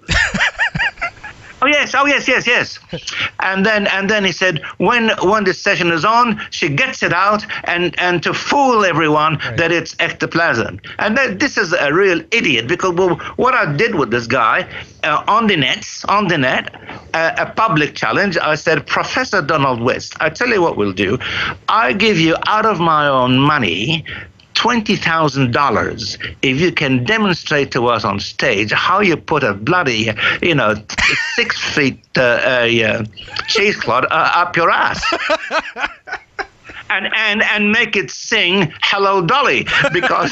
Oh yes, oh yes, yes, yes. And then and then he said, when when this session is on, she gets it out and, and to fool everyone right. that it's ectoplasm. And that, this is a real idiot, because well, what I did with this guy uh, on the net, on the net, uh, a public challenge. I said, Professor Donald West, I tell you what we'll do. I give you out of my own money twenty thousand dollars if you can demonstrate to us on stage how you put a bloody, you know, six feet uh, uh, cheesecloth uh, up your ass. And, and and make it sing Hello Dolly, because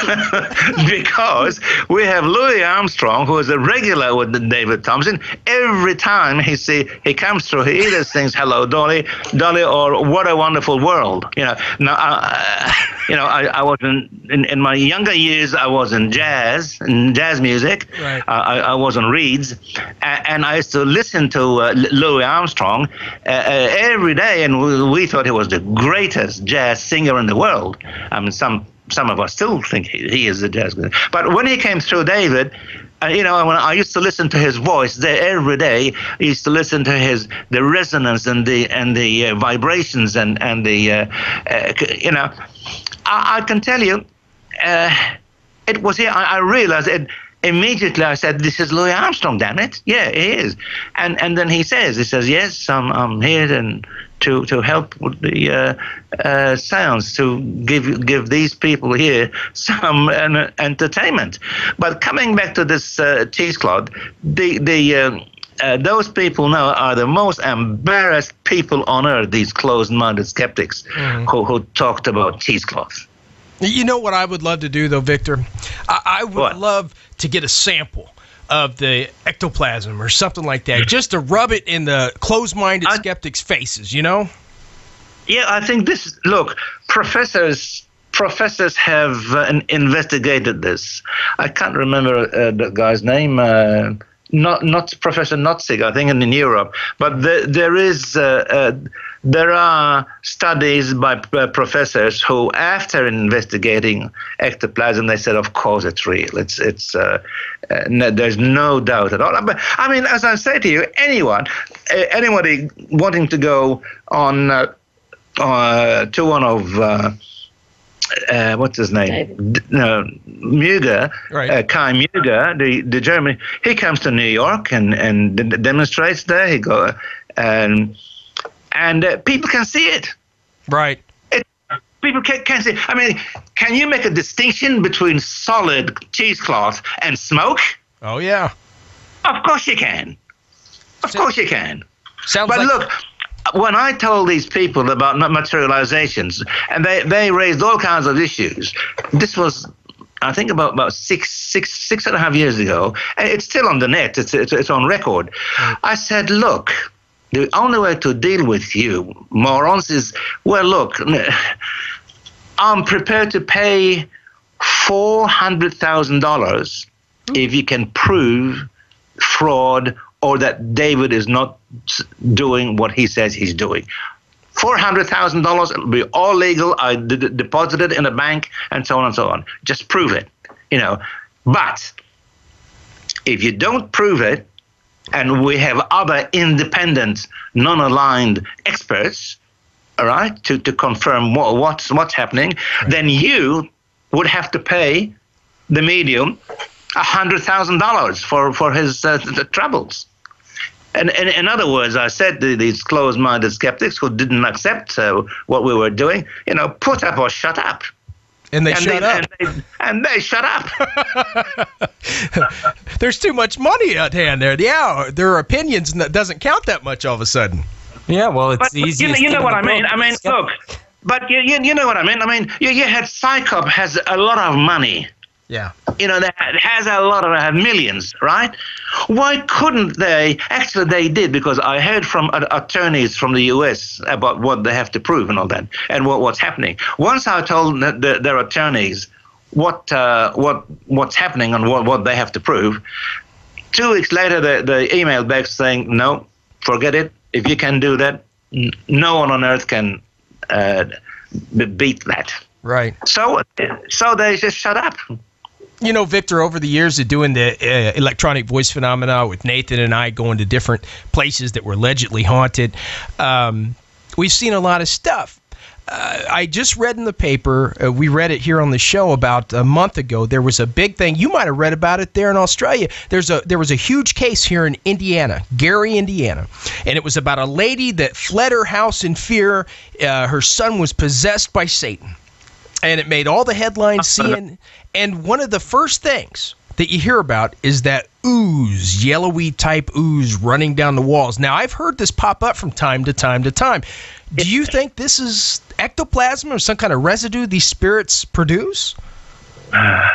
because we have Louis Armstrong, who is a regular with David Thompson. Every time he see he comes through, he either sings Hello Dolly, Dolly, or What a Wonderful World. You know, now uh, you know I, I was in, in in my younger years. I was in jazz, in jazz music. Right. Uh, I, I was on reeds, and, and I used to listen to uh, Louis Armstrong uh, uh, every day, and we, we thought he was the greatest greatest jazz singer in the world. I mean, some some of us still think he, he is a jazz singer. But when he came through, David, uh, you know, when I used to listen to his voice there every day, I used to listen to his the resonance and the and the uh, vibrations and and the uh, uh, you know, I, I can tell you, uh, it was here. I, I realized it. Immediately I said, this is Louis Armstrong, damn it. Yeah, he is. And and then he says, he says, yes, I'm, I'm here and to, to help with the uh, uh, sounds, to give give these people here some uh, entertainment. But coming back to this uh, cheesecloth, the, the, uh, uh, those people now are the most embarrassed people on earth, these closed-minded skeptics mm-hmm. who, who talked about cheesecloth. You know what I would love to do, though, Victor? I, I would what? love to get a sample of the ectoplasm or something like that, just to rub it in the closed-minded I, skeptics' faces, you know? Yeah, I think this, look, professors professors have uh, investigated this. I can't remember uh, the guy's name, uh, not not Professor Notzig, I think, in, in Europe, but the, there is... Uh, uh, There are studies by uh, professors who, after investigating ectoplasm, they said, "Of course, it's real. It's it's. Uh, uh, no, there's no doubt at all." But I mean, as I say to you, anyone, uh, anybody wanting to go on uh, uh, to one of uh, uh, what's his name, D- no, Müger, right. uh, Kai Müger, the the German, he comes to New York and and d- demonstrates there. He go and. And uh, people can see it. Right. It, people can't, can't say. I mean, can you make a distinction between solid cheesecloth and smoke? Oh yeah. Of course you can. Of course you can. Sounds but like- look, when I told these people about materializations, and they, they raised all kinds of issues, this was, I think, about, about six, six, six and a half years ago, and it's still on the net, it's, it's, it's on record. Right. I said, look, the only way to deal with you, morons, is, well, look, I'm prepared to pay four hundred thousand dollars if you can prove fraud or that David is not doing what he says he's doing. four hundred thousand dollars, it'll be all legal. I d- d- deposited in a bank and so on and so on. Just prove it, you know. But if you don't prove it, and we have other independent, non-aligned experts, all right, to, to confirm what, what's, what's happening, right. then you would have to pay the medium one hundred thousand dollars for, for his uh, the troubles. And, and in other words, I said to these closed-minded skeptics who didn't accept uh, what we were doing, you know, put up or shut up. And they and shut they, up. And they, and they shut up. There's too much money at hand there. Yeah, there are opinions, and that doesn't count that much all of a sudden. Yeah, well, it's but, the but easiest. You know, you know what I mean? book. I mean, look, but you, you, you know what I mean? I mean, you, you had Psychop has a lot of money. Yeah. You know, that has a lot of have millions, right? Why couldn't they? Actually, they did, because I heard from uh, attorneys from the U S about what they have to prove and all that, and what, what's happening. Once I told the, the, their attorneys what uh, what what's happening and what, what they have to prove, two weeks later they, they emailed back saying, no, forget it. If you can do that, n- no one on earth can uh, beat that. Right. So, so they just shut up. You know, Victor, over the years of doing the uh, electronic voice phenomena with Nathan and I going to different places that were allegedly haunted, um, we've seen a lot of stuff. Uh, I just read in the paper, uh, we read it here on the show about a month ago, there was a big thing. You might have read about it there in Australia. There's a There was a huge case here in Indiana, Gary, Indiana, and it was about a lady that fled her house in fear. Uh, her son was possessed by Satan. And it made all the headlines seeing. And one of the first things that you hear about is that ooze, yellowy type ooze running down the walls. Now, I've heard this pop up from time to time to time. Do you think this is ectoplasm or some kind of residue these spirits produce? Uh,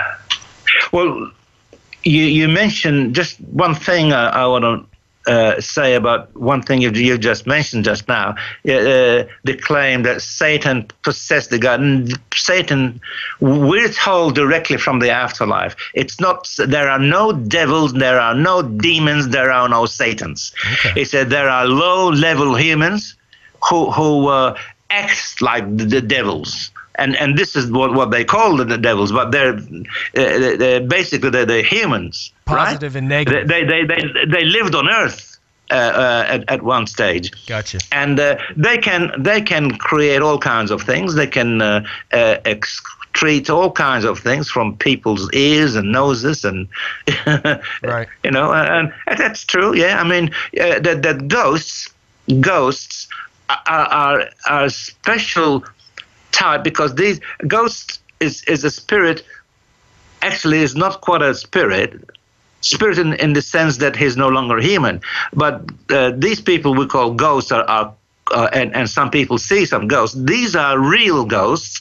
well, you, you mentioned just one thing uh, I want to Uh, say about one thing you, you just mentioned just now, uh, the claim that Satan possessed the God. Satan, we're told directly from the afterlife, it's not, there are no devils, there are no demons, there are no Satans. Okay. It said there are low-level humans who, who uh, act like the, the devils. And and this is what, what they call the, the devils, but they're, uh, they're basically they're, they're humans, positive right? and negative. They they they they lived on Earth uh, uh, at at one stage. Gotcha. And uh, they can they can create all kinds of things. They can uh, uh, excrete all kinds of things from people's ears and noses, and right. You know, and, and that's true. Yeah, I mean uh, that that ghosts ghosts are are, are special type, because these ghosts is is a spirit. Actually, is not quite a spirit spirit in, in the sense that he's no longer human, but uh, these people we call ghosts are, are uh, and, and some people see some ghosts. These are real ghosts,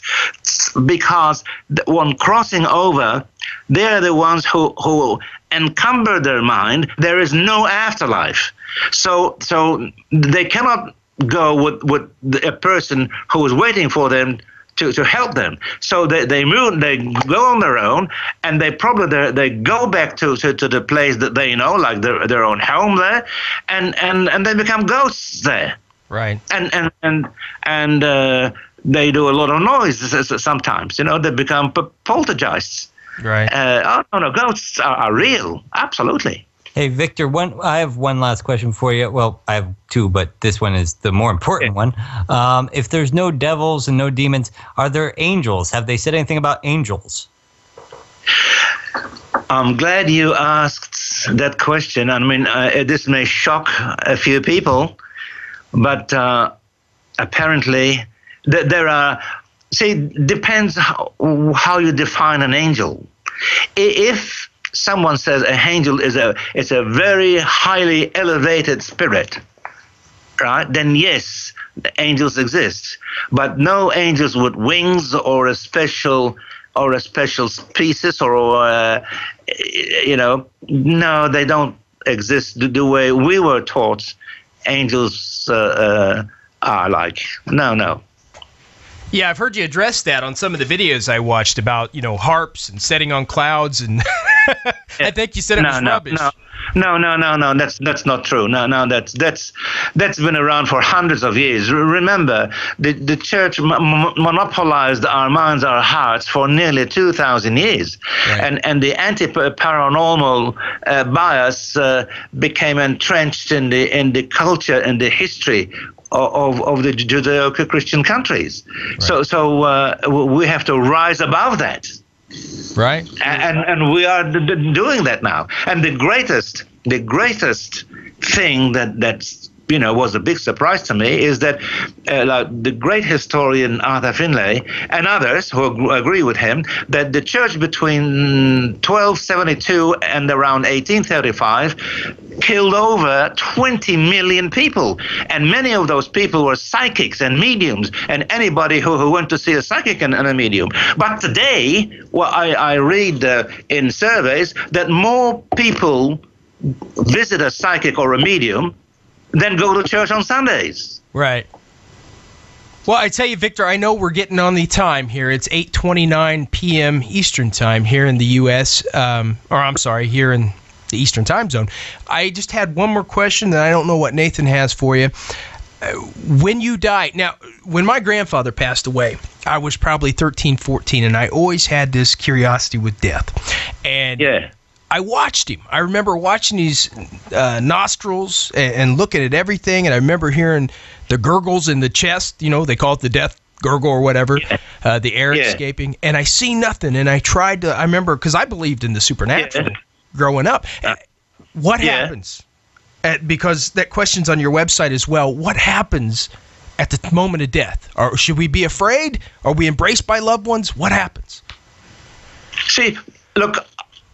because when crossing over, they're the ones who who encumber their mind. There is no afterlife, so so they cannot go with, with a person who is waiting for them to, to help them. So they they move, they go on their own, and they probably they, they go back to, to, to the place that they know, like their their own home there, and, and, and they become ghosts there. Right. And and and and uh, they do a lot of noise sometimes. You know, they become poltergeists. Right. Uh, oh no, no, ghosts are, are real. Absolutely. Hey, Victor, one, I have one last question for you. Well, I have two, but this one is the more important one. Um, if there's no devils and no demons, are there angels? Have they said anything about angels? I'm glad you asked that question. I mean, uh, this may shock a few people, but uh, apparently th- there are see, depends how, how you define an angel. If someone says an angel is a it's a very highly elevated spirit, right? Then yes, the angels exist, but no angels with wings or a special or a special species or uh, you know, no, they don't exist the, the way we were taught angels uh, uh, are like. No, no. Yeah, I've heard you address that on some of the videos I watched about, you know, harps and setting on clouds, and I think you said it no, was no, rubbish. No, no, no, no, no. That's that's not true. No, no, that's that's that's been around for hundreds of years. R- remember, the the church m- m- monopolized our minds, our hearts for nearly two thousand years, right. and and the anti-paranormal uh, bias uh, became entrenched in the in the culture and the history of of the Judeo-Christian countries. Right. So so uh, we have to rise above that. Right. And and we are d- d- doing that now. And the greatest the greatest thing that that's you know was a big surprise to me is that uh, like the great historian Arthur Finlay and others who ag- agree with him that the church between twelve seventy-two and around eighteen thirty-five killed over twenty million people, and many of those people were psychics and mediums, and anybody who, who went to see a psychic and, and a medium. But today, well, I, I read uh, in surveys that more people visit a psychic or a medium than go to church on Sundays. Right. Well, I tell you, Victor, I know we're getting on the time here. It's eight twenty-nine p.m. Eastern time here in the U S, um, or I'm sorry, here in the Eastern time zone. I just had one more question that I don't know what Nathan has for you. Uh, when you die, now, when my grandfather passed away, I was probably thirteen, fourteen, and I always had this curiosity with death. And yeah. I watched him. I remember watching his uh, nostrils and, and looking at everything, and I remember hearing the gurgles in the chest. You know, they call it the death gurgle or whatever, yeah. uh, the air yeah. escaping. And I see nothing, and I tried to, I remember, because I believed in the supernatural yeah. growing up. Uh, what yeah. happens? At, because that question's on your website as well. What happens at the moment of death? Or should we be afraid? Are we embraced by loved ones? What happens? See, look,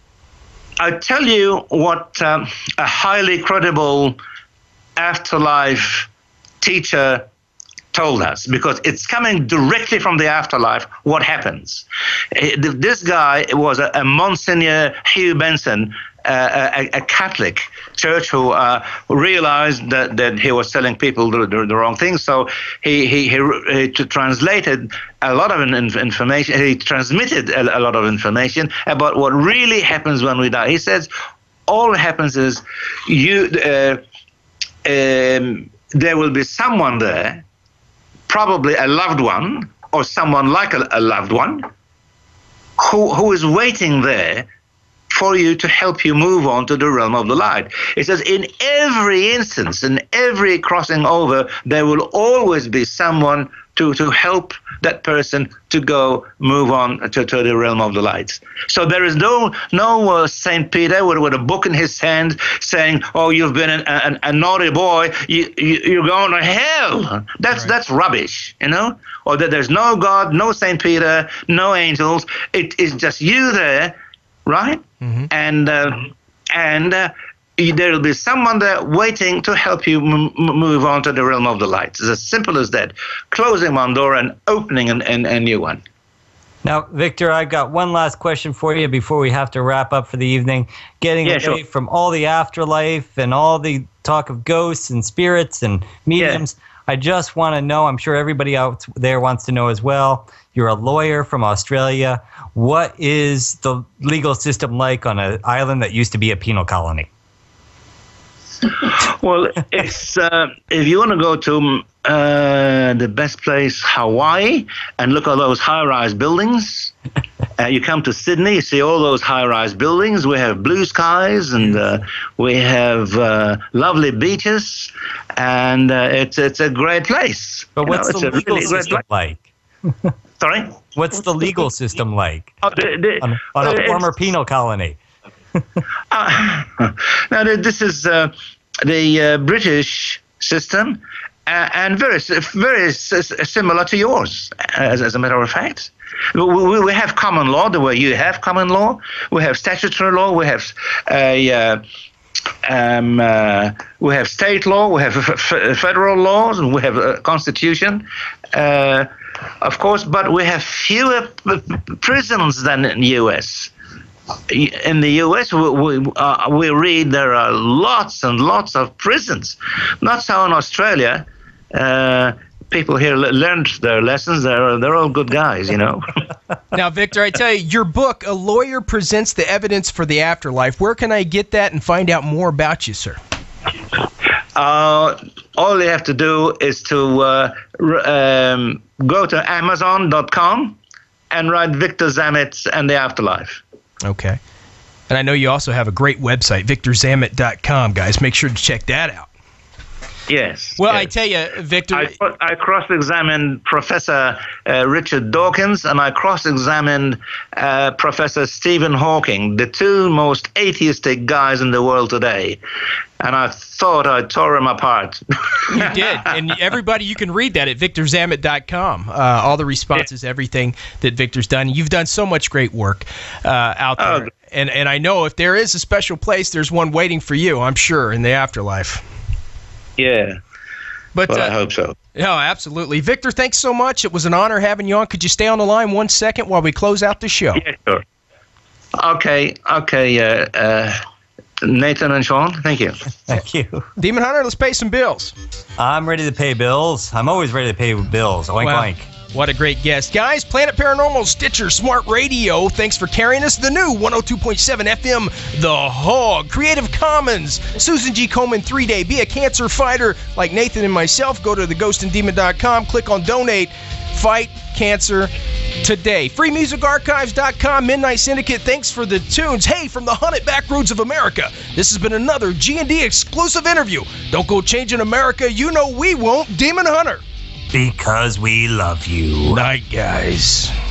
I tell you what um, a highly credible afterlife teacher told us, because it's coming directly from the afterlife. What happens? This guy was a, a Monsignor Hugh Benson, uh, a, a Catholic church who uh, realized that, that he was telling people the, the, the wrong things. So he he, he, he translated a lot of information. He transmitted a, a lot of information about what really happens when we die. He says all that happens is you uh, um, there will be someone there, probably a loved one or someone like a, a loved one, who who is waiting there for you to help you move on to the realm of the light. It says in every instance, in every crossing over, there will always be someone to, to help that person to go move on to, to the realm of the light. So there is no no uh, Saint Peter with, with a book in his hand saying, "Oh, you've been an, an, a naughty boy, you, you, you're going to hell." That's right. That's rubbish, you know. Or that there's no God, no Saint Peter, no angels. It is just you there, right? Mm-hmm. And uh, and uh, there will be someone there waiting to help you m- move on to the realm of the light. It's as simple as that. Closing one door and opening an, an, a new one. Now, Victor, I've got one last question for you before we have to wrap up for the evening. Getting yeah, away sure. from all the afterlife and all the talk of ghosts and spirits and mediums, yeah. I just want to know, I'm sure everybody out there wants to know as well, you're a lawyer from Australia. What is the legal system like on an island that used to be a penal colony? Well, it's uh, if you want to go to uh, the best place, Hawaii, and look at those high-rise buildings, uh, you come to Sydney, you see all those high-rise buildings. We have blue skies, and uh, we have uh, lovely beaches, and uh, it's it's a great place. But what's you know, the legal really system like? Sorry? What's the legal system like uh, the, the, on, on a uh, former penal colony? uh, now, this is uh, the uh, British system, uh, and very s- very s- s- similar to yours, as, as a matter of fact. We, we, we have common law the way you have common law. We have statutory law. We have a uh, um, uh, we have state law. We have f- f- federal laws. And we have a constitution, uh, of course. But we have fewer p- p- prisons than in the U S. In the U S, we we, uh, we read there are lots and lots of prisons. Not so in Australia. Uh, people here le- learned their lessons. They're they're all good guys, you know. Now, Victor, I tell you, your book, A Lawyer Presents the Evidence for the Afterlife. Where can I get that and find out more about you, sir? Uh, all you have to do is to uh, r- um, go to amazon dot com and write Victor Zamet and the Afterlife. Okay. And I know you also have a great website, victor zamet dot com, guys. Make sure to check that out. Yes. Well, yes. I tell you, Victor. I, I cross-examined Professor uh, Richard Dawkins and I cross-examined uh, Professor Stephen Hawking, the two most atheistic guys in the world today. And I thought I tore them apart. You did. And everybody, you can read that at victor zamet dot com. Uh, all the responses, yeah. Everything that Victor's done. You've done so much great work uh, out there. Oh. And, and I know if there is a special place, there's one waiting for you, I'm sure, in the afterlife. Yeah, but well, uh, I hope so. No, absolutely. Victor, thanks so much. It was an honor having you on. Could you stay on the line one second while we close out the show? Yeah, sure. Okay, okay, uh, uh, Nathan and Sean, thank you. Thank you. Demon Hunter, let's pay some bills. I'm ready to pay bills. I'm always ready to pay bills. Oink, well, oink. What a great guest. Guys, Planet Paranormal, Stitcher, Smart Radio, thanks for carrying us. The new one oh two point seven F M, The Hog, Creative Commons, Susan G. Komen three-Day, Be a Cancer Fighter like Nathan and myself. Go to the ghost and demon dot com, click on Donate, fight cancer today. free music archives dot com, Midnight Syndicate, thanks for the tunes. Hey, from the haunted back roads of America, this has been another G and D exclusive interview. Don't go changing America, you know we won't. Demon Hunter. Because we love you. Night, guys.